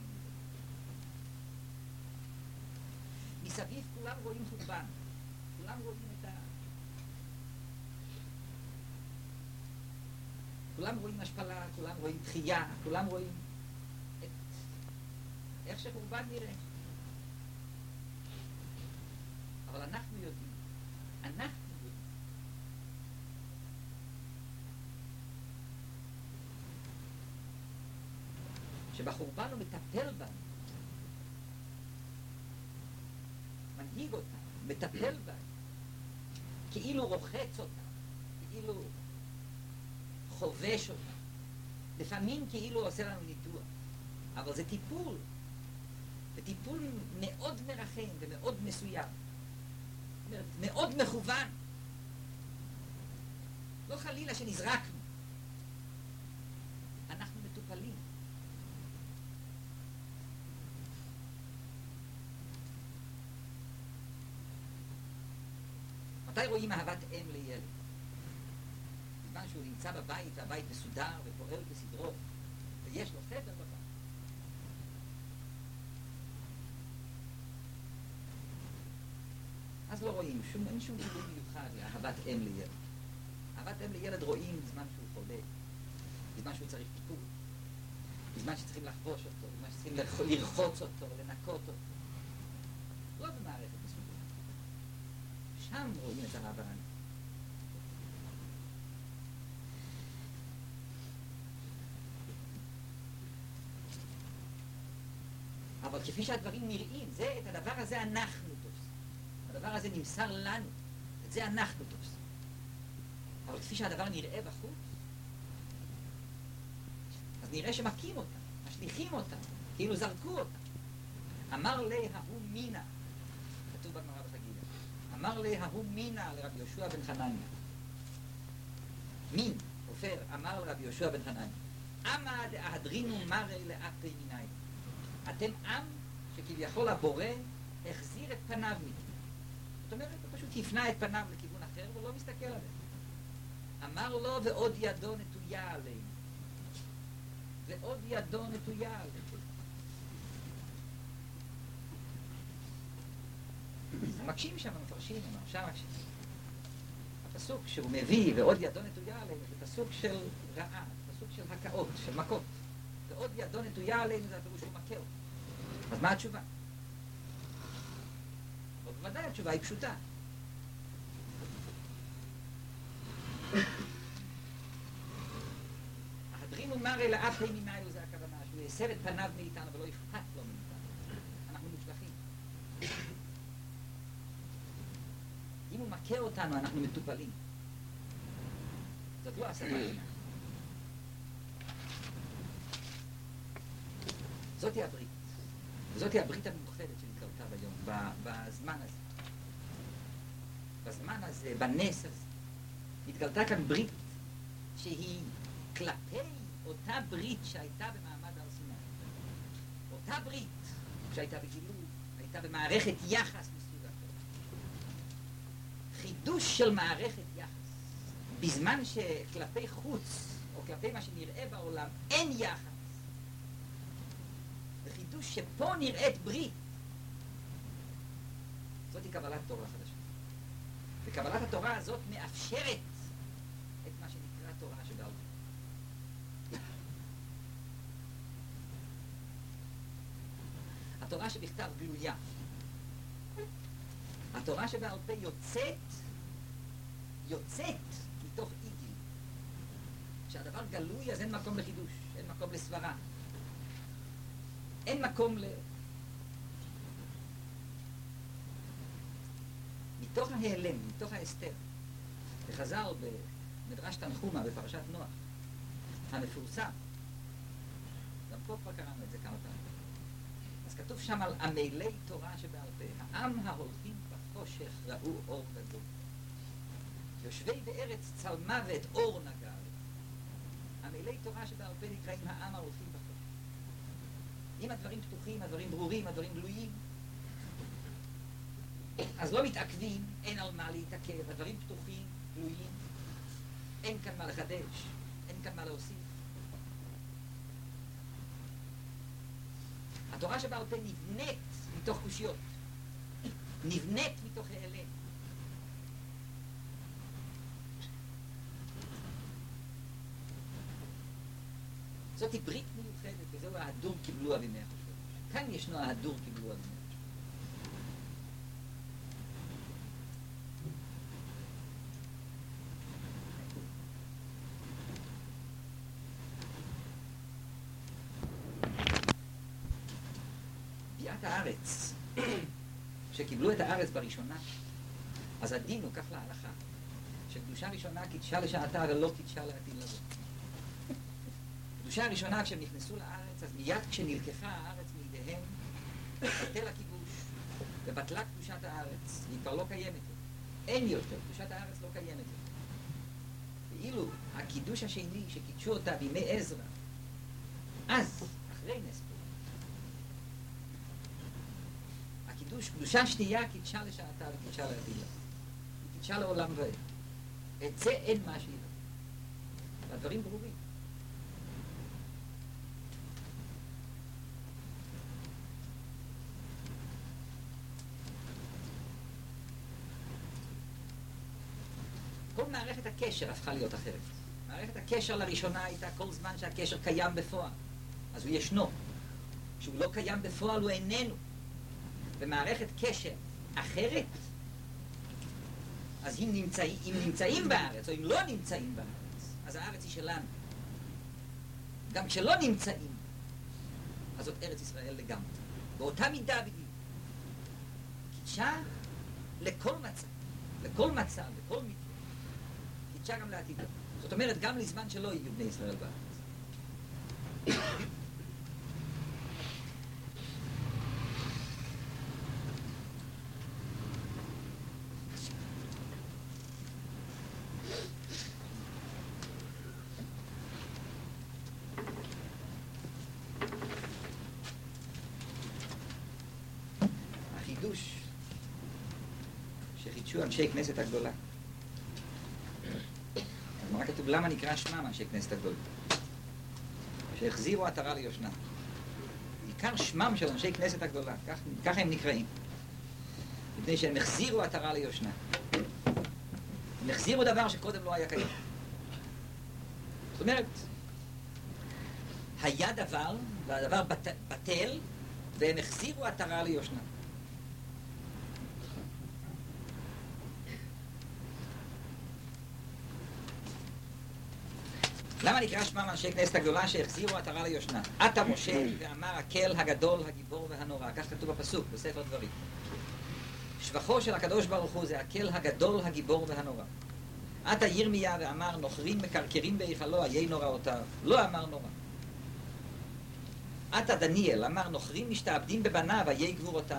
מסביב כולם רואים חורבן. כולם רואים את ה... כולם רואים השפלה, כולם רואים דחייה, כולם רואים את... איך שחורבן נראה. אבל אנחנו יודעים, אנחנו יודעים, שבחורבן הוא מטפל בנו, מנהיג אותנו, מטפל בנו, כאילו רוחץ אותנו, כאילו חובש אותנו, לפעמים כאילו עושה לנו ניתוח, אבל זה טיפול, וטיפול מאוד מרחם ומאוד מסוים. אומרת, מאוד מכוון. לא חלילה שנזרקנו. אנחנו מטופלים. מתי רואים אהבת אם לילד? בזמן שהוא נמצא בבית, והבית מסודר ופועל בסדרות, ויש לו סדר בבית. אז לא רואים, שום, אין שום גיבוי מיוחד לאהבת אם לילד. אהבת אם לילד רואים בזמן שהוא חולה, בזמן שהוא צריך טיפול, בזמן שצריכים לחבוש אותו, בזמן שצריכים לרחוץ אותו, לנקות אותו. לא במערכת מסוימת. שם רואים את האהבה. אבל כפי שהדברים נראים, זה, את הדבר הזה אנחנו תופסים. הדבר הזה נמסר לנו, את זה אנחנו תופסים. אבל כפי שהדבר נראה בחוץ, אז נראה שמכים אותם, משליכים אותם, כאילו זרקו אותם. אמר להוא מינה, כתוב בגמרא בחגיגה, אמר להוא מינה לרבי יהושע בן חנניה. מין, עופר, אמר לרבי יהושע בן חנניה, עמא דאהדרינו מראה לאפי מיני. אתם עם שכביכול הבורא החזיר את פניו מכם. זאת אומרת, הוא פשוט הפנה את פניו לכיוון אחר ולא מסתכל עליהם. אמר לו, ועוד ידו נטויה עלינו. ועוד ידו נטויה עלינו. המקשים שם, המפרשים, שם מקשים. הפסוק שהוא מביא, ועוד ידו נטויה עלינו, זה פסוק של רעה, פסוק של הקאות, של מכות. ועוד ידו נטויה עלינו, זה הפירוש שהוא מכה אותו. אז מה התשובה? ובוודאי התשובה היא פשוטה. ההדרינו מראה לאפי ממנו, זה הכוונה, שהוא יסר את פניו מאיתנו ולא יפחת לו מאיתנו. אנחנו מושלכים. אם הוא מכה אותנו, אנחנו מטופלים. זאת לא השפה שלנו. זאתי הברית. וזאתי הברית המיוחדת שנתקרתה ביום, בזמן הזה. בזמן הזה, בנס הזה. התגלתה כאן ברית שהיא כלפי אותה ברית שהייתה במעמד הר סיני. אותה ברית שהייתה בגילוי, הייתה במערכת יחס מסוג אחר. חידוש של מערכת יחס. בזמן שכלפי חוץ, או כלפי מה שנראה בעולם, אין יחס. וחידוש שפה נראית ברית. זאת היא קבלת תורה חדשה. וקבלת התורה הזאת מאפשרת את מה שנקרא תורה שבעל פה. התורה שבכתב גלויה. התורה שבעל פה יוצאת, יוצאת מתוך איגי. כשהדבר גלוי אז אין מקום לחידוש, אין מקום לסברה. אין מקום ל... מתוך ההיעלם, מתוך ההסתר. וחז"ל במדרש תנחומא בפרשת נוח, המפורסם, גם פה כבר קראנו את זה כמה פעמים. אז כתוב שם על עמלי תורה שבעל פה, העם ההולכים בחושך ראו אור גדול. יושבי בארץ צל מוות אור נגע. עמלי תורה שבעל פה נקראים העם ההולכים בחושך. אם הדברים פתוחים, הדברים ברורים, הדברים גלויים, אז לא מתעכבים, אין על מה להתעכב, הדברים פתוחים, גלויים, אין כאן מה לחדש, אין כאן מה להוסיף. התורה שבעל פה נבנית מתוך קושיות, נבנית מתוך העלם. זאת היא ברית מיוחדת, וזהו ההדור קיבלו אבימי החושבים. כאן ישנו ההדור קיבלו אבימי החושבים. ביאת הארץ, שקיבלו את הארץ בראשונה, אז הדין הוא כך להלכה, שקדושה ראשונה קידשה לשעתה ולא קידשה לעתיד לבוא. הקדושה הראשונה כשהם נכנסו לארץ, אז מיד כשנלקחה הארץ מידיהם, בטל הכיבוש, ובטלה קדושת הארץ, היא כבר לא קיימת. אין יותר, קדושת הארץ לא קיימת יותר. ואילו הקידוש השני שקידשו אותה בימי עזרא, אז, אחרי נס פורים, הקידוש, קדושה שנייה קידשה לשעתה וקידשה לעתידה. היא קידשה לעולם ועד. את זה אין מה שהיא לא. והדברים ברורים. כל מערכת הקשר הפכה להיות אחרת. מערכת הקשר לראשונה הייתה כל זמן שהקשר קיים בפועל. אז הוא ישנו. כשהוא לא קיים בפועל הוא איננו. במערכת קשר אחרת, אז אם, נמצא, אם נמצאים בארץ, או אם לא נמצאים בארץ, אז הארץ היא שלנו. גם כשלא נמצאים, אז זאת ארץ ישראל לגמרי. באותה מידה בדיוק. קידשה לכל מצב, לכל מצב, לכל מקרה. קידשה גם לעתיד. זאת אומרת, גם לזמן שלא יהיו בני ישראל בארץ. שחידשו אנשי כנסת הגדולה. מה כתוב? למה נקרא שמם אנשי כנסת הגדולה? שהחזירו עטרה ליושנה. עיקר שמם של אנשי כנסת הגדולה, כך, ככה הם נקראים. מפני שהם החזירו עטרה ליושנה. הם החזירו דבר שקודם לא היה קיים. זאת אומרת, היה דבר, והדבר בט, בטל, והם החזירו עטרה ליושנה. למה נקרא שמם אנשי כנסת הגדולה שהחזירו עטרה ליושנה? עתה משה ואמר הקל הגדול הגיבור והנורא. כך כתוב בפסוק בספר דברים. שבחו של הקדוש ברוך הוא זה הקל הגדול הגיבור והנורא. עתה ירמיה ואמר נוכרים מקרקרים בהיכלו איי נוראותיו. לא אמר נורא. עתה דניאל אמר נוכרים משתעבדים בבניו איי גבורותיו.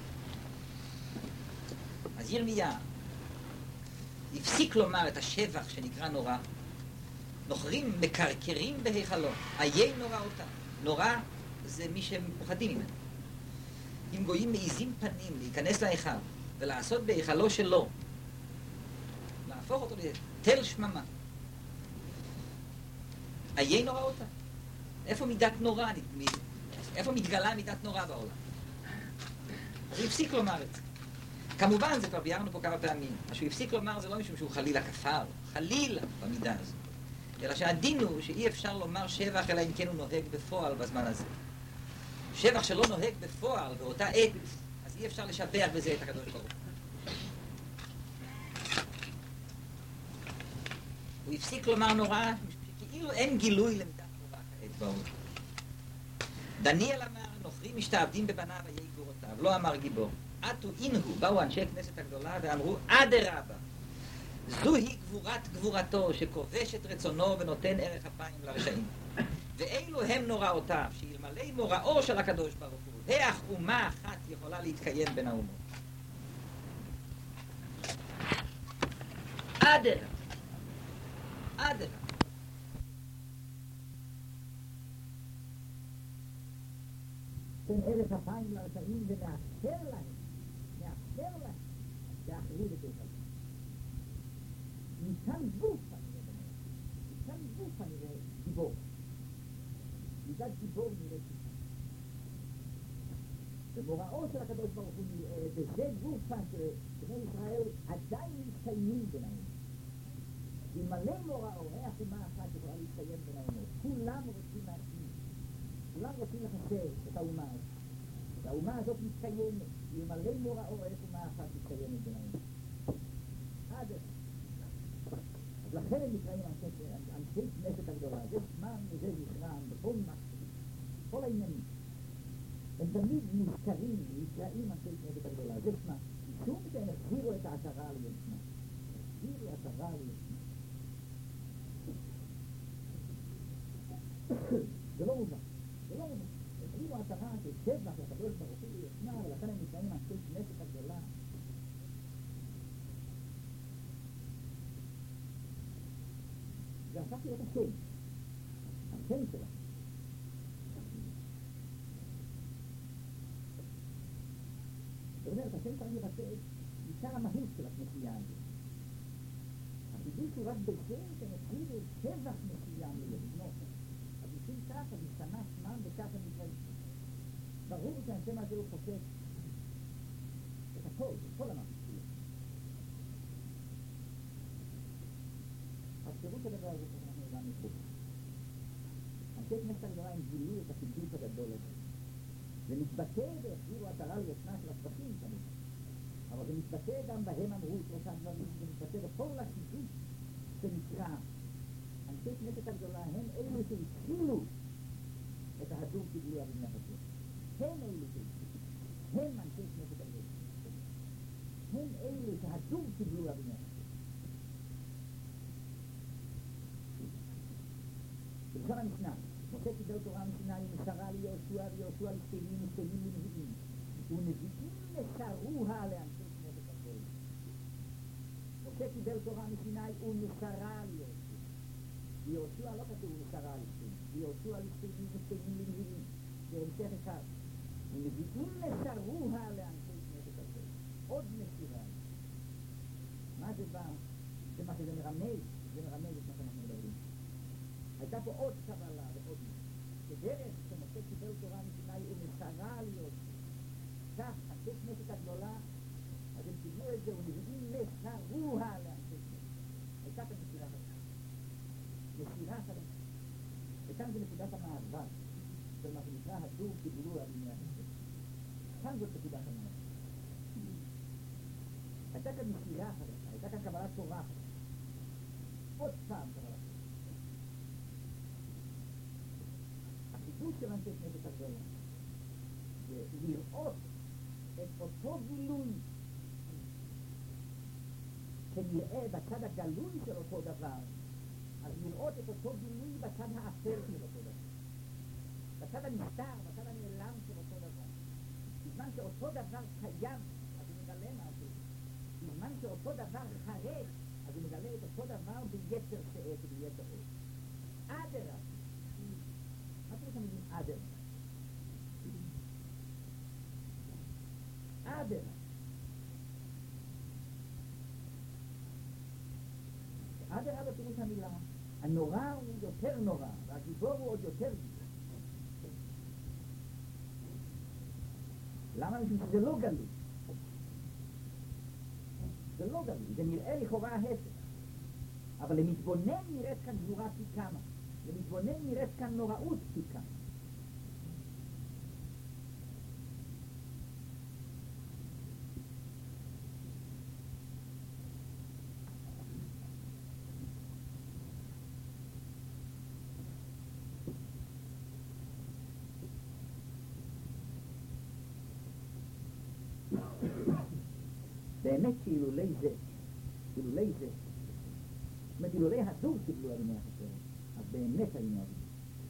אז ירמיה הפסיק לומר את השבח שנקרא נורא. נוכרים מקרקרים בהיכלו, איי נוראותיו. נורא זה מי שמפוחדים ממנו. אם גויים מעיזים פנים להיכנס להיכל ולעשות בהיכלו שלו, להפוך אותו לתל שממה. איי נוראותיו. איפה מידת נורא? איפה מתגלה מידת נורא בעולם? אז הוא הפסיק לומר את זה. כמובן, זה כבר ביארנו פה כמה פעמים. מה שהוא הפסיק לומר זה לא משום שהוא חלילה כפר, חלילה במידה הזאת. אלא שהדין הוא שאי אפשר לומר שבח אלא אם כן הוא נוהג בפועל בזמן הזה. שבח שלא נוהג בפועל באותה עת, אז אי אפשר לשבח בזה את הקדוש ברוך הוא. הוא הפסיק לומר נורא, כאילו אין גילוי למידת נורא כעת בעולם. דניאל אמר, נוכרים משתעבדים בבניו איי גבורותיו, לא אמר גיבור. עטו אינהו, באו אנשי כנסת הגדולה ואמרו, אדרבה. זוהי גבורת גבורתו שכובש את רצונו ונותן ערך אפיים לרשעים. ואילו הם נוראותיו, שאלמלא מוראו של הקדוש ברוך הוא, איך אומה אחת יכולה להתקיים בין האומות. אדר, אדר. תן ערך אפיים לרשעים ומאפשר להם, מאפשר להם, להחריב את זה. מכאן גוף הנראה ביניהם, מכאן גוף הנראה גיבור. מידת גיבור נראה כיפה. ומוראו של הקדוש ברוך הוא נראה, וזה גופה שבני ישראל עדיין מתקיימים ביניהם. אלמלא מוראו, איך אומה אחת יכולה להתקיים ביניהם. כולם רוצים להשמיד, כולם רוצים לחסר את האומה הזאת. והאומה הזאת מתקיימת, אלמלא מוראו, איך אומה אחת מתקיימת ביניהם. עד אז לכן הם נקראים אנשי כנסת הגדולה. זה שמם וזה זכרם בכל מחשב, כל העניינים. הם תמיד נזכרים, נקראים אנשי כנסת הגדולה. זה שמם. משום שהם החזירו את העטרה ליושנה. החזירו עטרה ליושנה. זה לא מובן. זה לא מובן. החזירו עטרה של שבח לקדוש ברוך הוא ליושנה, ולכן הם נקראים אנשי כנסת הגדולה. והפכתי את השם, השם שלה. זאת אומרת, השם צריך לבטא את עיקר המהות של הכנסייה הזאת. החידוש הוא רק בזה שנתחיל טבח מסוים לבנות. אז לפי ככה, משתנה שמם וככה נקראים. ברור שהשם הזה הוא חושף את הכל, את כל המהות שלו. אז פירוש הדבר הזה שאנחנו גם מחוץ. אנשי כנסת הגדולה הם גילו את החידוש הגדול הזה. זה מתבטא והחזירו עטרה ליושנה של השבטים כמובן. אבל זה מתבטא גם בהם אמרו את אותם דברים, זה מתבטא בכל החידוש שנקרא. אנשי כנסת הגדולה הם אלו שהתחילו את ההדור כגילוי אבינו השם. הם אלו שהתחילו. הם אנשי כנסת הגדולה. הם אלו שהדור כגילוי אבינו השם. בלשון המשנה, משה קיבל תורה מסיני ומסרה ליהושע ויהושע לזקנים וזקנים לנביאים ונביאים מסרוה לאנשי כנסת הגדולה. משה קיבל תורה מסיני ומסרה ליהושע. ליהושע לא כתוב מסרה לזקנים, ליהושע לזקנים וזקנים לנביאים. זה המשך אחד. ונביאים מסרוה לאנשי כנסת הגדולה. עוד מסירה. מה זה בא? זה מה שזה מרמז, זה מרמז את מה שאנחנו מדברים. הייתה פה עוד קבלה ועוד משהו. כדרך שמשה קיבל תורה מסיני ומסרה להיות. כך, אנשי כנסת הגדולה, אז הם קיבלו את זה ונביאים מסרוה לאנשי כנסת. הייתה כאן מסירה חדשה. מסירה חדשה. וכאן זה נקודת המעבר, של מה שנקרא הדור קיבלו אבינו השם. כאן זאת נקודת המעבר. הייתה כאן מסירה חדשה, הייתה כאן קבלת תורה חדשה. עוד פעם קבלת. החידוש של אנשי כנסת הגדולה זה לראות את אותו גילוי שנראה בצד הגלוי של אותו דבר, אז לראות את אותו גילוי בצד האפל של אותו דבר, בצד הנסתר, בצד הנעלם של אותו דבר. בזמן שאותו דבר קיים, אז הוא מגלה משהו. בזמן שאותו דבר חרק, אז הוא מגלה את אותו דבר ביתר שאת וביתר עת. אדרבה. מה פירוש המילים אדר? אדר. אדר אדר פירוש המילה. הנורא הוא יותר נורא, והגיבור הוא עוד יותר גיבור. למה? משום שזה לא גלוי. זה לא גלוי, זה נראה לכאורה ההפך. אבל למתבונן נראית כאן גבורה פי כמה. למתבונן נראית כאן נוראות פי כמה. באמת שאילולי זה, אילולי זה, זאת אומרת אילולי הדור קיבלו אבינו השם, אז באמת היינו אבינו.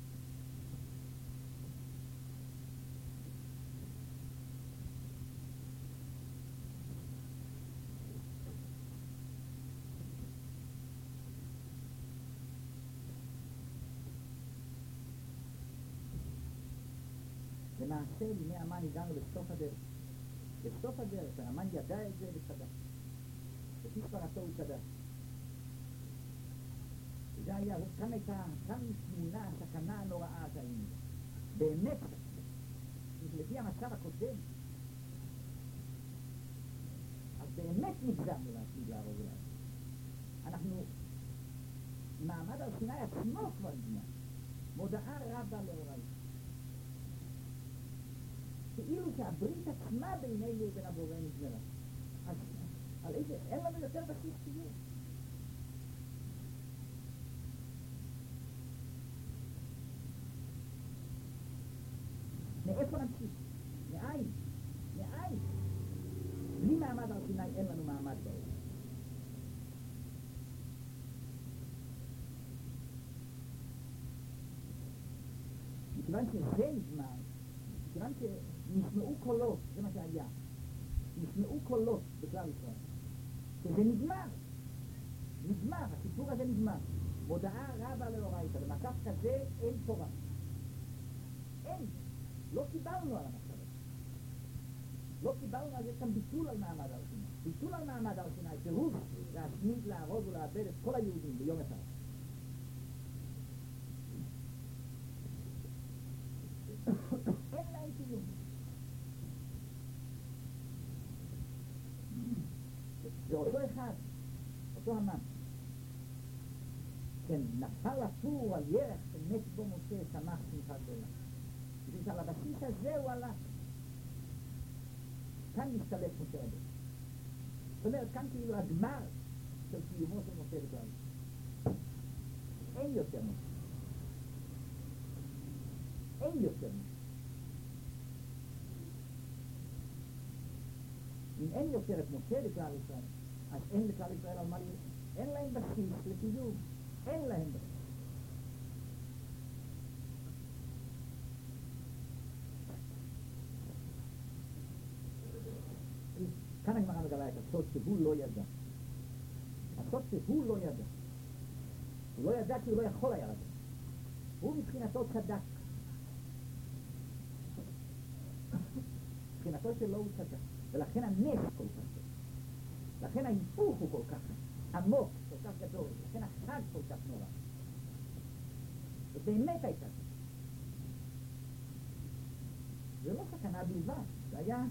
למעשה בימי המן הגענו לסוף הדרך. בסוף הדרך, והמן ידע את זה וצדק. לפי ספרתו הוא צדק. זה היה, כאן הייתה, כאן תמונה, הסכנה הנוראה שהיינו. באמת, לפי המצב הקודם, אז באמת נגזרנו להשיג להרוג אליו. אנחנו, מעמד הר סיני עצמו כבר נגמר. מודעה רבה לאורי. כאילו שהברית עצמה בינינו ובין הבורא נגמרה. אז על איזה, אין לנו יותר בסיס קיום. מאיפה נמשיך? מאין? מאין? בלי מעמד הר סיני אין לנו מעמד בעולם. מכיוון שזה נגמר, מכיוון שנשמעו קולות, זה מה שהיה, נשמעו קולות בכלל ישראל, שזה נגמר, נגמר, הסיפור הזה נגמר. מודעה רבה לאורייתא, במצב כזה אין תורה. אין. לא קיבלנו על המצב הזה. לא קיבלנו על זה כאן ביטול על מעמד הר סיני. ביטול על מעמד הר סיני, פירוש להשמיד, להרוג ולאבד את כל היהודים ביום אחד. אין להם קיום. זה אותו אחד, אותו המן, כן, נפל הפור על ירח שמת בו משה, שמח שמחה גדולה. בשביל שעל הבסיס הזה הוא הלך. כאן משתלט משה רבנו. זאת אומרת, כאן כאילו הגמר של קיומו של משה בכלל. אין יותר משה. אין יותר משה. אם אין יותר את משה לכלל ישראל, אז אין לכלל ישראל על מה להיות. אין להם בסיס לקיום. אין להם בסיס. כאן הגמרא מגלה את הסוד שהוא לא ידע. הסוד שהוא לא ידע. הוא לא ידע כי הוא לא יכול היה לדעת. הוא מבחינתו צדק. מבחינתו שלא הוא צדק. ולכן הנס כל כך טוב. לכן ההיפוך הוא כל כך עמוק, כל כך גדול. לכן החג כל כך נורא. ובאמת הייתה. זה לא סכנה בלבד. זה היה...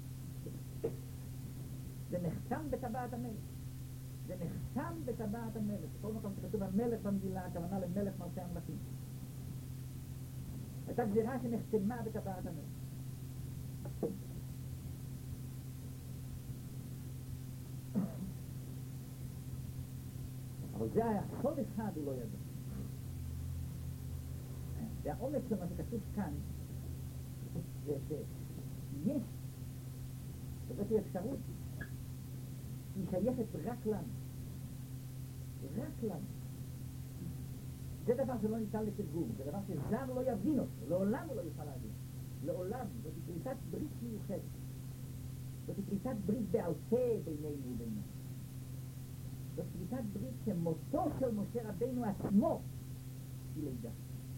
זה נחתם בטבעת המלך. זה נחתם בטבעת המלך. כל מקום שכתוב המלך במגילה, הכוונה למלך מלכי המלכים. הייתה גזירה שנחתמה בטבעת המלך. אבל זה היה סוד אחד הוא לא ידע. והעומק של מה שכתוב כאן, זה שיש, זאת אפשרות, היא שייכת רק לנו. רק לנו. זה דבר שלא ניתן לתרגום, זה דבר שזר לא יבין אותו, לעולם הוא לא יוכל להבין. לעולם, זאת פריצת ברית מיוחדת. זאת פריצת ברית בעל פה בינינו ובינינו. זאת פריצת ברית שמותו של משה רבינו עצמו היא לידה.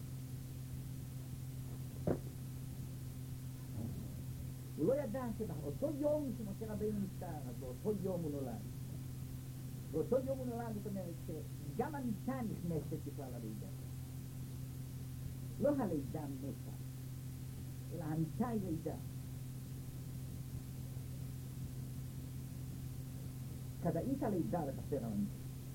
הוא לא ידע שבאותו יום שמשה רבינו נפטר, אז באותו יום הוא נולד. באותו יום הוא נולד, זאת אומרת שגם המיטה נכנסת בכלל הלידה. לא הלידה מתה, אלא המיטה היא לידה. כדאית הלידה לכפר על המיטה.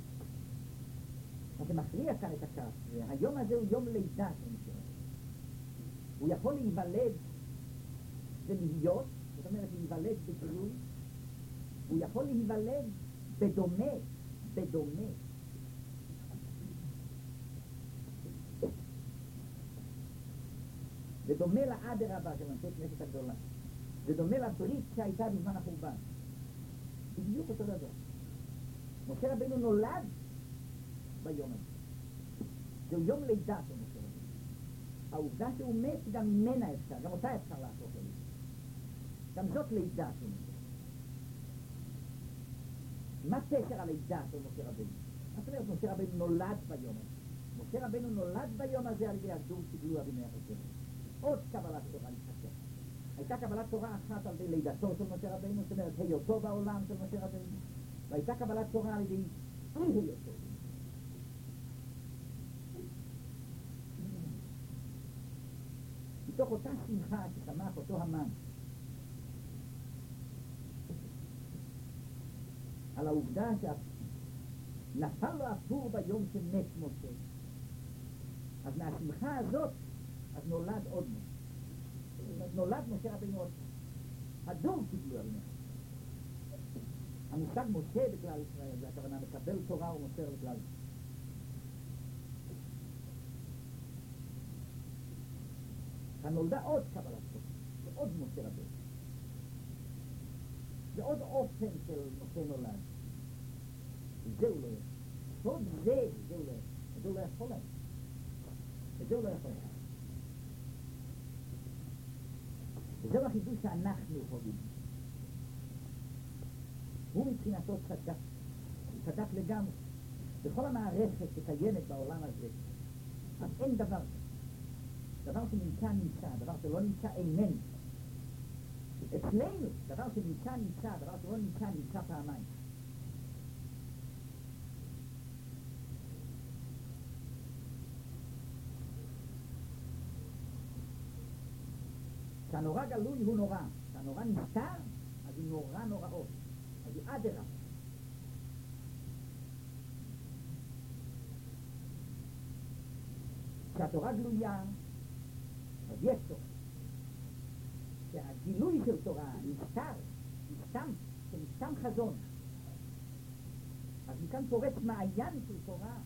מה שמכריע כאן את הכף, והיום הזה הוא יום לידה של משה רבינו. הוא יכול להיוולד ולהיות, זאת אומרת להיוולד בגילוי, הוא יכול להיוולד בדומה, בדומה. בדומה לעדר הבא של אנשי כנסת הגדולה. בדומה לברית שהייתה בזמן החורבן. בדיוק אותו דבר. משה רבינו נולד ביום הזה. זהו יום לידה של משה רבינו. העובדה שהוא מת גם ממנה אפשר, גם אותה אפשר לעשות לידה. גם זאת לידה של משה. מה פשר הלידה של משה רבינו? מה זאת אומרת משה רבינו נולד ביום הזה? משה רבינו נולד ביום הזה על ידי הדור שגלו אבימי החסר. עוד קבלת תורה להתחשב. הייתה קבלת תורה אחת על ידי לידתו של משה רבינו, זאת אומרת היותו בעולם של משה רבינו, והייתה קבלת תורה על ידי אי היותו. מתוך אותה שמחה ששמח אותו המן על העובדה שנפל לו הפור ביום שמת משה, אז מהשמחה הזאת אז נולד עוד משה. נולד משה רבינו עוד. הדור קיבלו על משה. המושג משה בכלל ישראל, זה הכוונה מקבל תורה ומוסר לכלל. כאן נולדה עוד קבלת תורה, ועוד משה רבינו. זה עוד אופן של משה נולד. וזהו לא יכול. סוד זה, זהו לא יכול. וזהו לא יכול להם. וזהו לא יכול להם. וזהו החידוש שאנחנו חווים. הוא מבחינתו צדק. הוא צדק לגמרי. בכל המערכת שקיימת בעולם הזה, אז אין דבר. דבר שנמצא נמצא, דבר שלא נמצא איננו. אצלנו, דבר שנמצא נמצא, דבר שלא נמצא נמצא פעמיים. כשהנורא גלוי הוא נורא, כשהנורא נסתר, אז הוא נורא נוראות, אז הוא אדרה. כשהתורה גלויה, אז יש תורה. כשהגילוי של תורה נסתר, נסתם, שנסתם חזון, אז מכאן פורץ מעיין של תורה,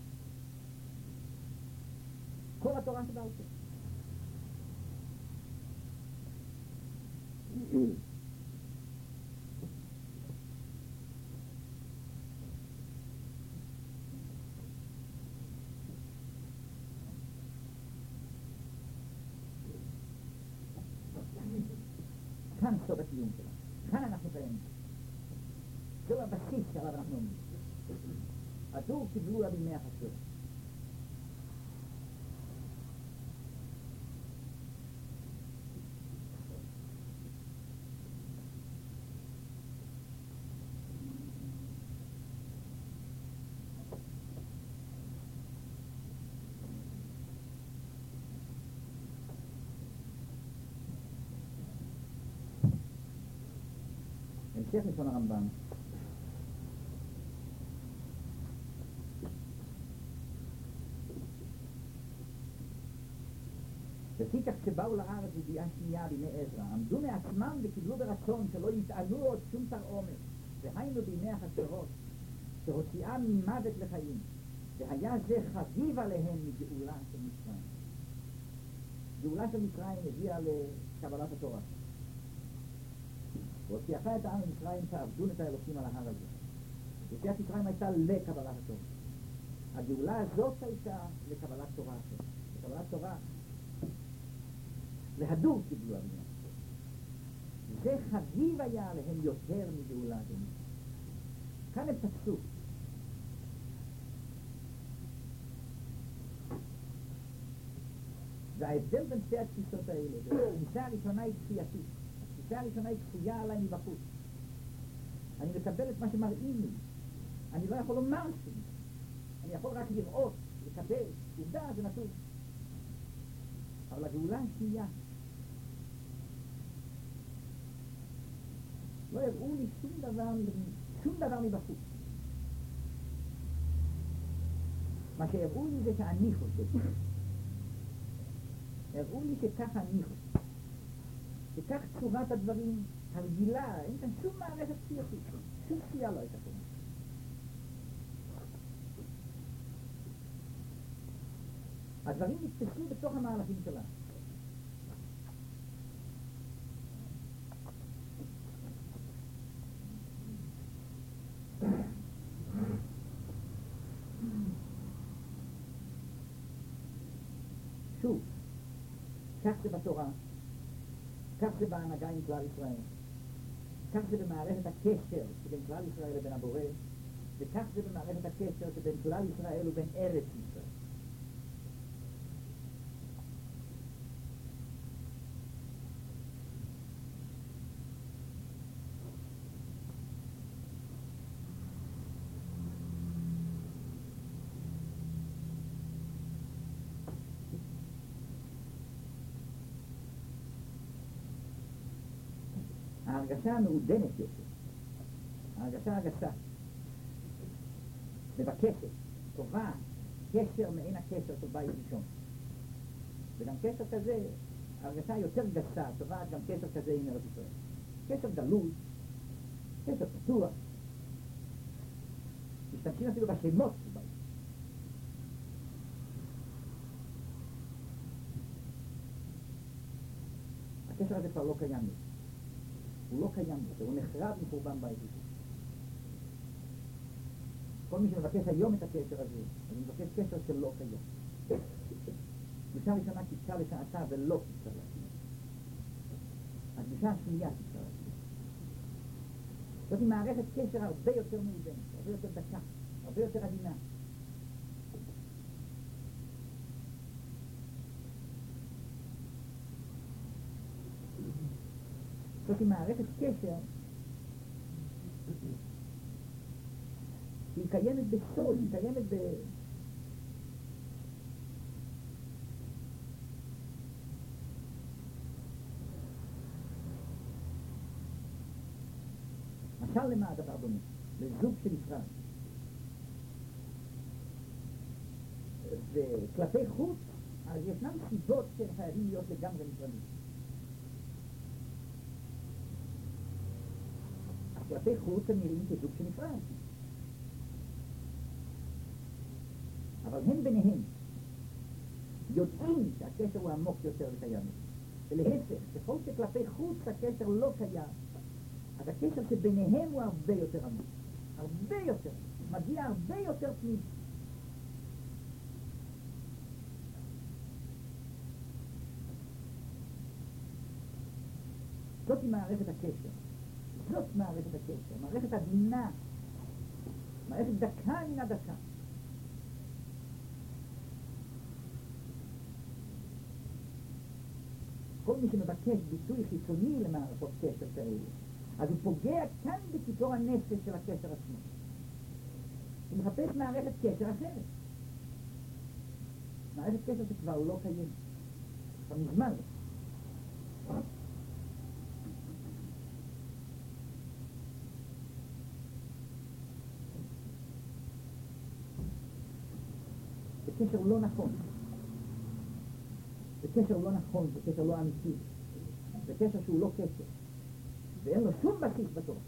כל התורה שבעל פה. כאן סוד הקיום שלנו, כאן אנחנו קיימים. זהו הבסיס שעליו אנחנו עומדים. הדור קיבלו לה בימי החסר. המשך לשון הרמב"ם. וכך כשבאו לארץ ידיעה שנייה בימי עזרא, עמדו מעצמם וקיבלו ברצון שלא יטענו עוד שום תרעומת, והיינו בימי החסרות, שהוציאם ממוות לחיים, והיה זה חביב עליהם מגאולה של מצרים. גאולה של מצרים הביאה לקבלת התורה. והוציאך את העם ממצרים תעבדון את האלוקים על ההר הזה. יציאת מצרים הייתה לקבלת התורה. הגאולה הזאת הייתה לקבלת תורה אחרת. לקבלת תורה, להדור קיבלו עליהם. זה חביב היה עליהם יותר מגאולה הזאת. כאן הם תפסו. וההבדל בין שתי התפיסות האלה, התפיסה הראשונה היא כפייתית. התפיסה הראשונה היא כפויה עליי מבחוץ. אני מקבל את מה שמראים לי. אני לא יכול לומר שום. אני יכול רק לראות, לקבל, עובדה זה נתון. אבל הגאולה השנייה, לא הראו לי שום דבר, שום דבר מבחוץ. מה שהראו לי זה שאני חושב. הראו לי שכך אני חושב. שכך צורת הדברים הרגילה, אין כאן שום מערכת כפייתית, שום כפייה לא הייתה פה. הדברים נתפסו בתוך המהלכים שלה. שוב, כך זה בתורה, כך זה בהנהגה עם כלל ישראל, כך זה במערכת הקשר שבין כלל ישראל לבין הבורא, וכך זה במערכת הקשר שבין כלל ישראל ובין ארץ ישראל. ההרגשה המעודנת יותר, ההרגשה הגסה, מבקשת, טובה, קשר מעין הקשר של בית ראשון. וגם קשר כזה, ההרגשה יותר גסה, טובה גם קשר כזה עם ארץ ישראל. קשר גלוי, קשר פתוח. משתמשים אפילו בשמות של בית. הקשר הזה כבר לא קיים יותר. הוא לא קיים יותר, הוא נחרב מחורבן בית ראשון. כל מי שמבקש היום את הקשר הזה, אז הוא מבקש קשר שלא קיים. קדושה ראשונה קיצה לשעתה ולא קיצה לשעתה. הקדושה השנייה קיצה לשעתה. זאת היא מערכת קשר הרבה יותר מעודנת, הרבה יותר דקה, הרבה יותר עדינה. זאת מערכת קשר שהיא קיימת בסוד, היא קיימת ב... משל למה הדבר דומה? לזוג שנפרד. וכלפי חוץ, אז ישנם סיבות שהם חייבים להיות לגמרי נפרדים. אז כלפי חוץ הם נראים כזוג שנפרד. אבל הם ביניהם יודעים שהקשר הוא עמוק יותר וקיים. ולהפך, ככל שכלפי חוץ הקשר לא קיים, אז הקשר שביניהם הוא הרבה יותר עמוק. הרבה יותר. מגיע הרבה יותר פנים. זאת היא מערכת הקשר. זאת מערכת הקשר. מערכת עדינה. מערכת דקה מן הדקה. כל מי שמבקש ביטוי חיצוני למערכות קשר כאלה, אז הוא פוגע כאן בציפור הנפש של הקשר עצמו. הוא מחפש מערכת קשר אחרת. מערכת קשר שכבר לא קיימת. כבר מזמן לא. זה קשר לא נכון. זה קשר לא נכון, זה קשר לא אמיתי. זה קשר שהוא לא קשר. ואין לו שום בסיס בתורה.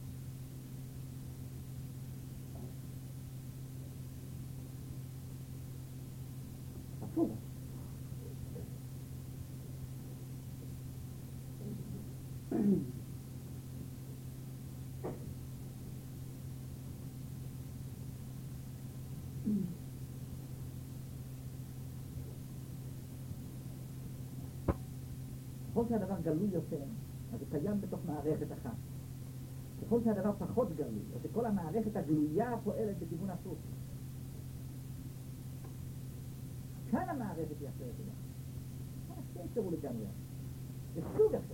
הפוך. ככל שהדבר גלוי יותר, אז זה קיים בתוך מערכת אחת. ככל שהדבר פחות גלוי, או שכל המערכת הגלויה פועלת בכיוון הפוך. כאן המערכת היא אחרת לגמרי. כאן הקשר הוא לגמרי. זה סוג אחר.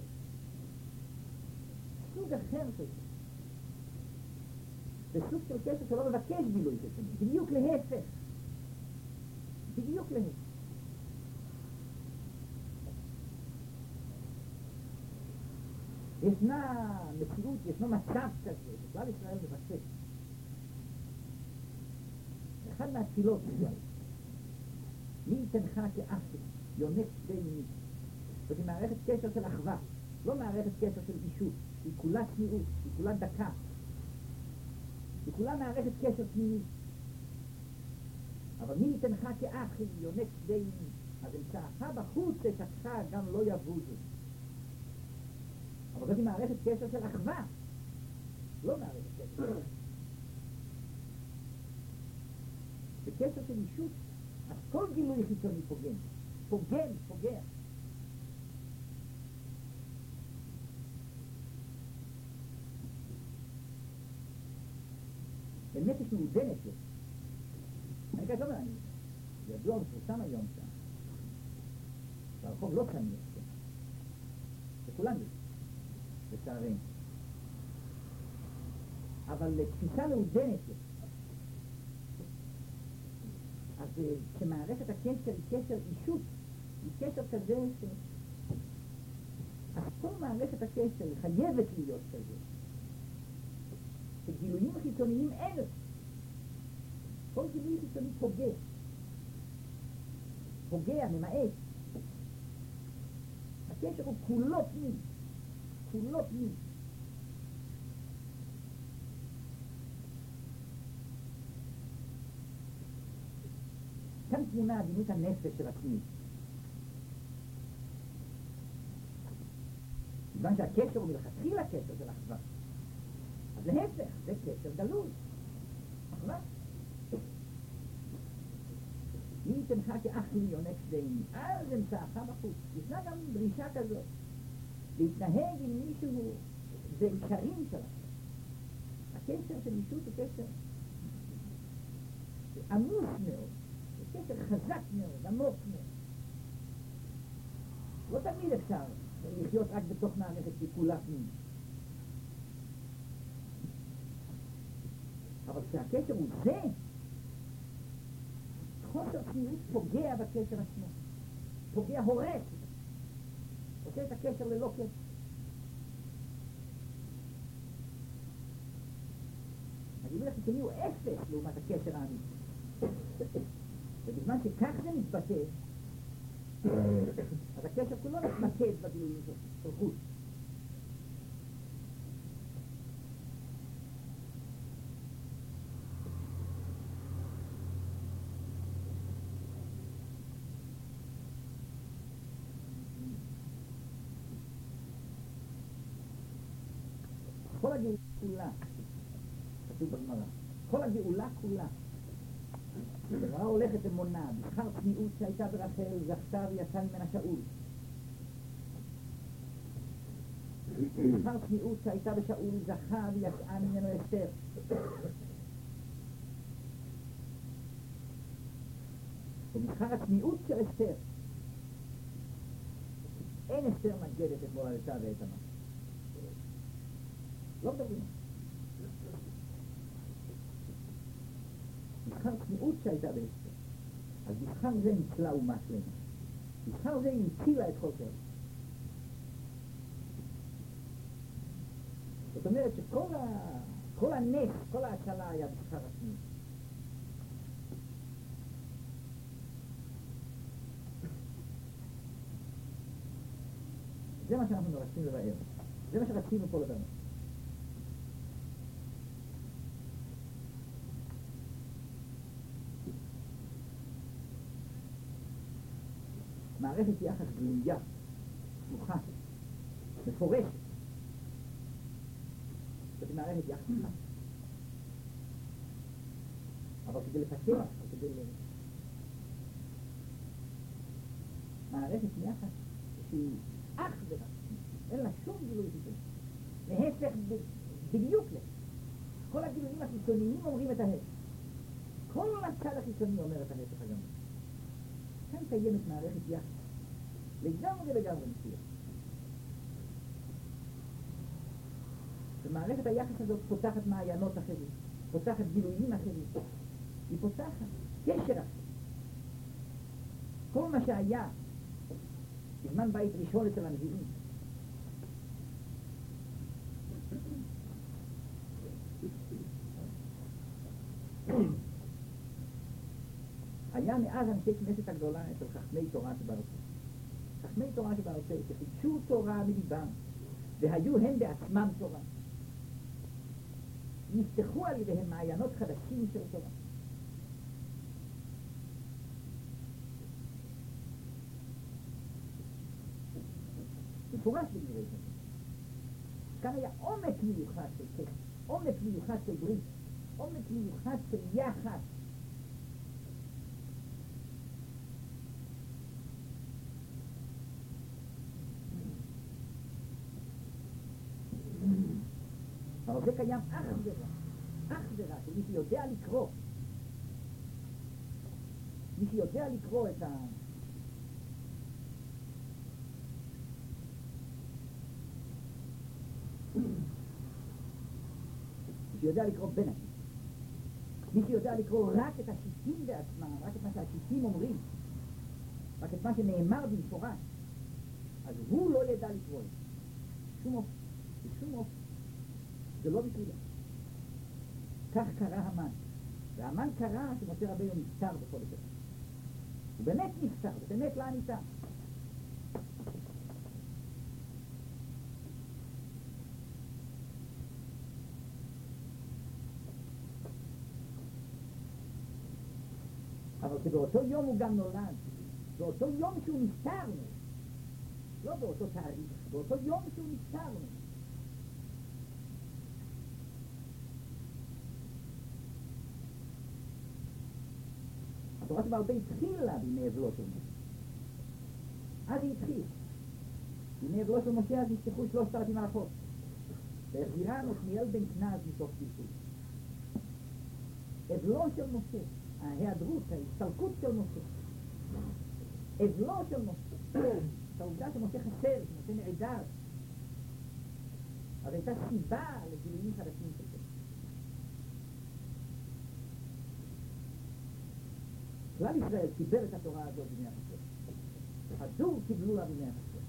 סוג אחר של זה. זה סוג של קשר שלא מבקש גילוי חיצוני. בדיוק להפך. בדיוק להפך. ישנה מציאות, ישנו מצב כזה, שכלל ישראל מבקש. אחד מהתפילות בכלל. מי יתנך כאחי, יונק שתי מיני. זאת מערכת קשר של אחווה, לא מערכת קשר של אישות. היא כולה צניעות, היא כולה דקה. היא כולה מערכת קשר פנימי. אבל מי יתנך כאחי, יונק שתי מיני. אז אמצעך בחוץ תשתך גם לא יבוזו. אבל זאת היא מערכת קשר של אחווה, לא מערכת קשר. בקשר של אישות, אז כל גילוי חיצוני פוגם, פוגם, פוגע. בנפש מעודנת זה. אני כאן לא מעניין. ידוע ופורסם היום שם. והרחוב לא שמים את זה. וכולם יודעים. לצערנו. אבל לתפיסה מעודנת זה. אז כשמערכת הקשר היא קשר אישות, היא קשר כזה ש... אז כל מערכת הקשר היא חייבת להיות כזה. שגילויים חיצוניים אין. כל גילוי חיצוני פוגע. פוגע, ממעט. הקשר הוא כולו פנים. כולו פנים. כאן תמונה עדינות הנפש של עצמי. כיוון שהקשר הוא מלכתחילה קשר של אחווה. אז להפך, זה קשר גלוי. אחווה. מי יתנך כאח לי יונק שדייני, אז אמצעך בחוץ. ישנה גם דרישה כזאת. להתנהג עם מישהו בעיקרים שלנו. הקשר של אישות הוא קשר עמוס מאוד, זה קשר חזק מאוד, עמוק מאוד. לא תמיד אפשר לחיות רק בתוך מערכת שכולה פנים. אבל כשהקשר הוא זה, חוסר צניעות פוגע בקשר עצמו, פוגע, הורס, עושה את הקשר ללא קשר. הגיבוי החיצוני הוא אפס לעומת הקשר האמיתי. ובזמן שכך זה מתבטא, אז הקשר כולו מתמקד בגילויים של חוץ. כל הגאולה כולה, כתוב בגמרא, כל הגאולה כולה, הגמרא הולכת ומונה, בשכר צניעות שהייתה ברחל, זכתה ויצא ממנה שאול. בשכר צניעות שהייתה בשאול, זכה ויצאה ממנו אסתר. ובשכר הצניעות של אסתר, אין אסתר מגדת את מולדתה ואת עמה. לא מדברים. בשכר צניעות שהייתה באסתר, אז בשכר זה ניצלה אומה שלמה. בשכר זה הצילה את כל כך. זאת אומרת שכל ה... כל הנס, כל ההצלה היה בשכר הצניעות. זה מה שאנחנו רוצים לבאר. זה מה שרצינו פה לבאר. מערכת יחס גלויה, סמוכה, מפורשת. זאת מערכת יחס סמוכה. אבל כדי לפתח, כדי ל... מערכת יחס שהיא אך ורק, אין לה שום גילוי חיצוני. להפך בדיוק לה. כל הגילויים החיצוניים אומרים את ההפך. כל הצד החיצוני אומר את ההפך הגמרי. כאן קיימת מערכת יחס, לגמרי לגמרי מסוים. ומערכת היחס הזאת פותחת מעיינות אחרים, פותחת גילויים אחרים, היא פותחת קשר אחר. כל מה שהיה בזמן בית ראשון אצל הנביאים, היה מאז אנשי כנסת הגדולה אצל חכמי תורה שבארצות. חכמי תורה שבארצות שחידשו תורה מליבם, והיו הם בעצמם תורה. נפתחו על ידיהם מעיינות חדשים של תורה. מפורש בדברי זה. כאן היה עומק מיוחד של קשר, עומק מיוחד של ברית, עומק מיוחד של יחס. אבל זה קיים אך ורק, אך ורק, מי שיודע לקרוא, מי שיודע לקרוא את ה... מי שיודע לקרוא בין השיטים, מי שיודע לקרוא רק את השיטים בעצמם, רק את מה שהשיטים אומרים, רק את מה שנאמר במפורש, אז הוא לא ידע לקרוא את זה. שום אופן, בשום אופן. זה לא בשבילה. כך קרה המן. והמן קרה שמשה רבינו נפטר בכל זה. הוא באמת נפטר, זה באמת לא ניתן. אבל שבאותו יום הוא גם נולד, באותו יום שהוא נפטר, לא באותו תאריך, באותו יום שהוא נפטר. התורה שבעל פה התחילה בימי אבלו של משה. אז היא התחילה. בימי אבלו של משה אז נפתחו שלושת אלפים הלכות. והחזירן עתניאל בן כנז מתוך גיסוי. אבלו של משה, ההיעדרות, ההסתלקות של משה, אבלו של משה, את העובדה שמשה חסר, שמשה נעדר, אז הייתה סיבה לגילויים חדשים של זה. כלל ישראל קיבל את התורה הזאת בימי החסר. הדור קיבלו לה בימי החסר.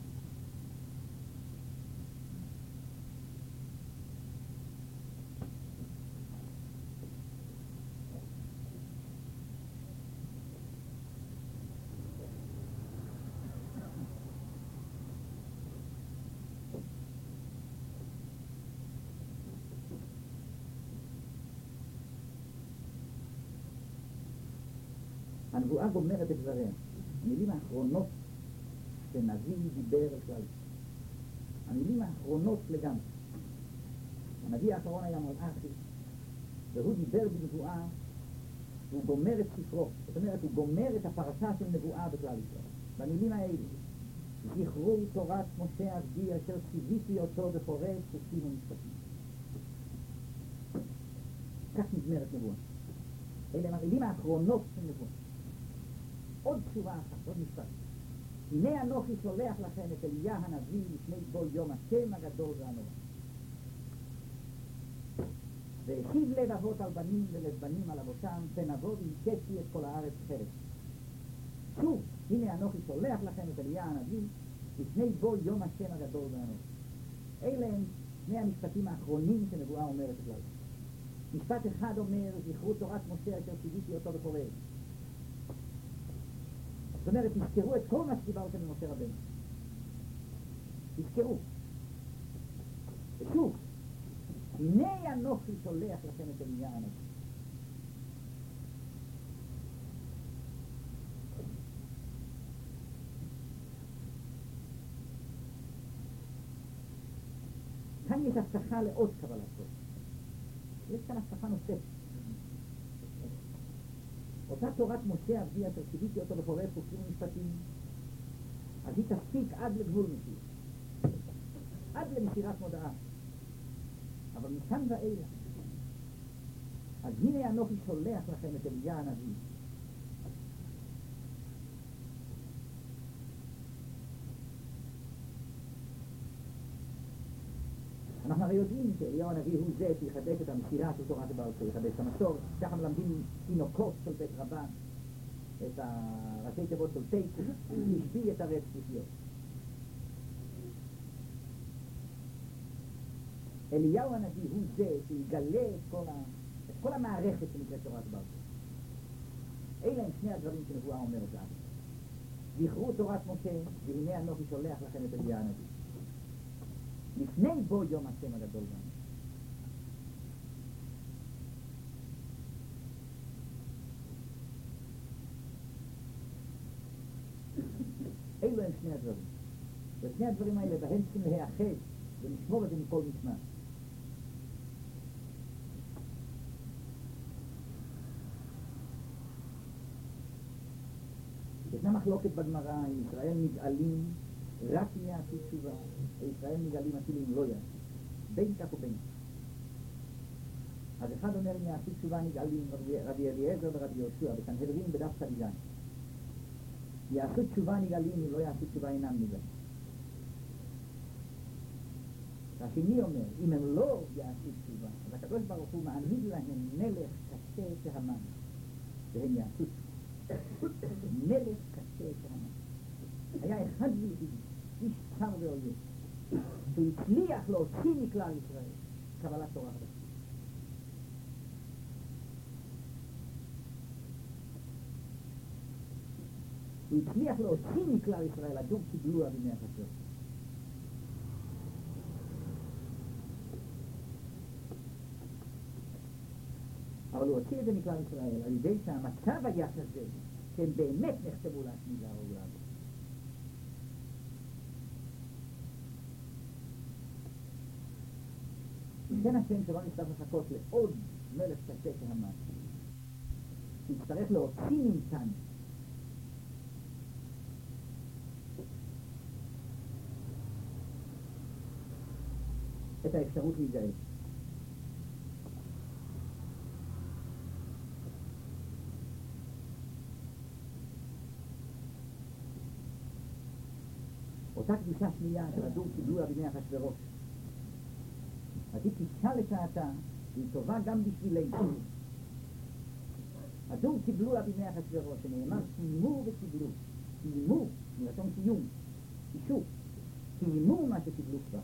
הנבואה גומרת את דבריה. המילים האחרונות שנביא דיבר על כלל. המילים האחרונות לגמרי. הנביא האחרון היה מלאכי, והוא דיבר בנבואה, והוא גומר את ספרו. זאת אומרת, הוא גומר את הפרשה של נבואה בכלל ישראל. במילים האלה, זכרו תורת משה עבדי אשר ציוויתי אותו בפורש חוקים ומשפטים. כך נגמרת נבואה. אלה הם המילים האחרונות של נבואה. עוד תשובה אחת, עוד משפט. הנה אנוכי שולח לכם את אליה הנביא לפני כל יום השם הגדול והנורא. והשיב לב אבות על בנים ולב בנים על אבותם, פן אבוא והכיתי את כל הארץ חרב. שוב, הנה אנוכי שולח לכם את אליה הנביא לפני כל יום השם הגדול והנורא. אלה הם שני המשפטים האחרונים שנבואה אומרת כלל. משפט אחד אומר, זכרו תורת משה אשר ציוויתי אותו בפורש. זאת אומרת, תזכרו את כל מה שדיברתם עם משה רבנו. תזכרו. ושוב, הנה אנוכי שולח לכם את אליה הנביא. כאן יש הבטחה לעוד קבלת סוף. יש כאן הבטחה נוספת. אותה תורת משה עבדי אשר ציוויתי אותו בפורש חוקים ומשפטים, אז היא תספיק עד לגבול מסוים, עד למסירת מודעה. אבל מכאן ואילך, אז הנה אנוכי שולח לכם את אליה הנביא. אנחנו הרי יודעים שאליהו הנביא הוא זה שיחדש את המסירה של תורת הבעל שלו, יחדש את המסורת. ככה מלמדים תינוקות של בית רבן, את הראשי תיבות של תיקו, השביע את הרב ספריות. אליהו הנביא הוא זה שיגלה את כל, ה... את כל המערכת שנקראת תורת הבעל שלו. אלה הם שני הדברים שנבואה אומרת לנו. זכרו תורת משה, והנה אנוכי שולח לכם את אליה הנביא. לפני בו יום השם הגדול גם. אלו הם שני הדברים. ושני הדברים האלה בהם צריכים להיאחד ולשמור את זה מכל משמע. ישנה מחלוקת בגמרא, אם ישראל נגאלים רק אם יעשו תשובה, ישראל נגאלים אפילו אם לא יעשו, בין כך ובין. אז אחד אומר אם יעשו תשובה נגאלים, רבי אליעזר ורבי יהושע, בסנהדרין בדף צדי"ז. יעשו תשובה נגאלים, אם לא יעשו תשובה אינם נגאלים. השני אומר, אם הם לא יעשו תשובה, אז הקדוש ברוך הוא מעמיד להם מלך קשה כהמן, והם יעשו תשובה. מלך קשה כהמן. היה אחד ויחידי, איש צר ואויב, שהוא הצליח להוציא מכלל ישראל קבלת תורה חדשה. הוא הצליח להוציא מכלל ישראל, הדור קיבלו אבימי החסר. אבל הוא הוציא את זה מכלל ישראל, על ידי שהמצב היה כזה, שהם באמת נחתמו להשמיד להרוג לעבוד. וכן השם שלא נצטרך לחכות לעוד מלך קשה כהמן, שיצטרך להוציא מאיתנו את האפשרות להיגאל. אותה קדושה שנייה של הדור קיבלו לה בימי אחשוורוש. אז היא תשאל את העתה, והיא טובה גם בשבילנו. הדור קיבלו לה בימי אחשוורוש, שנאמר קיימו וקיבלו. קיימו, מלשון קיום, אישור. קיימו מה שקיבלו כבר.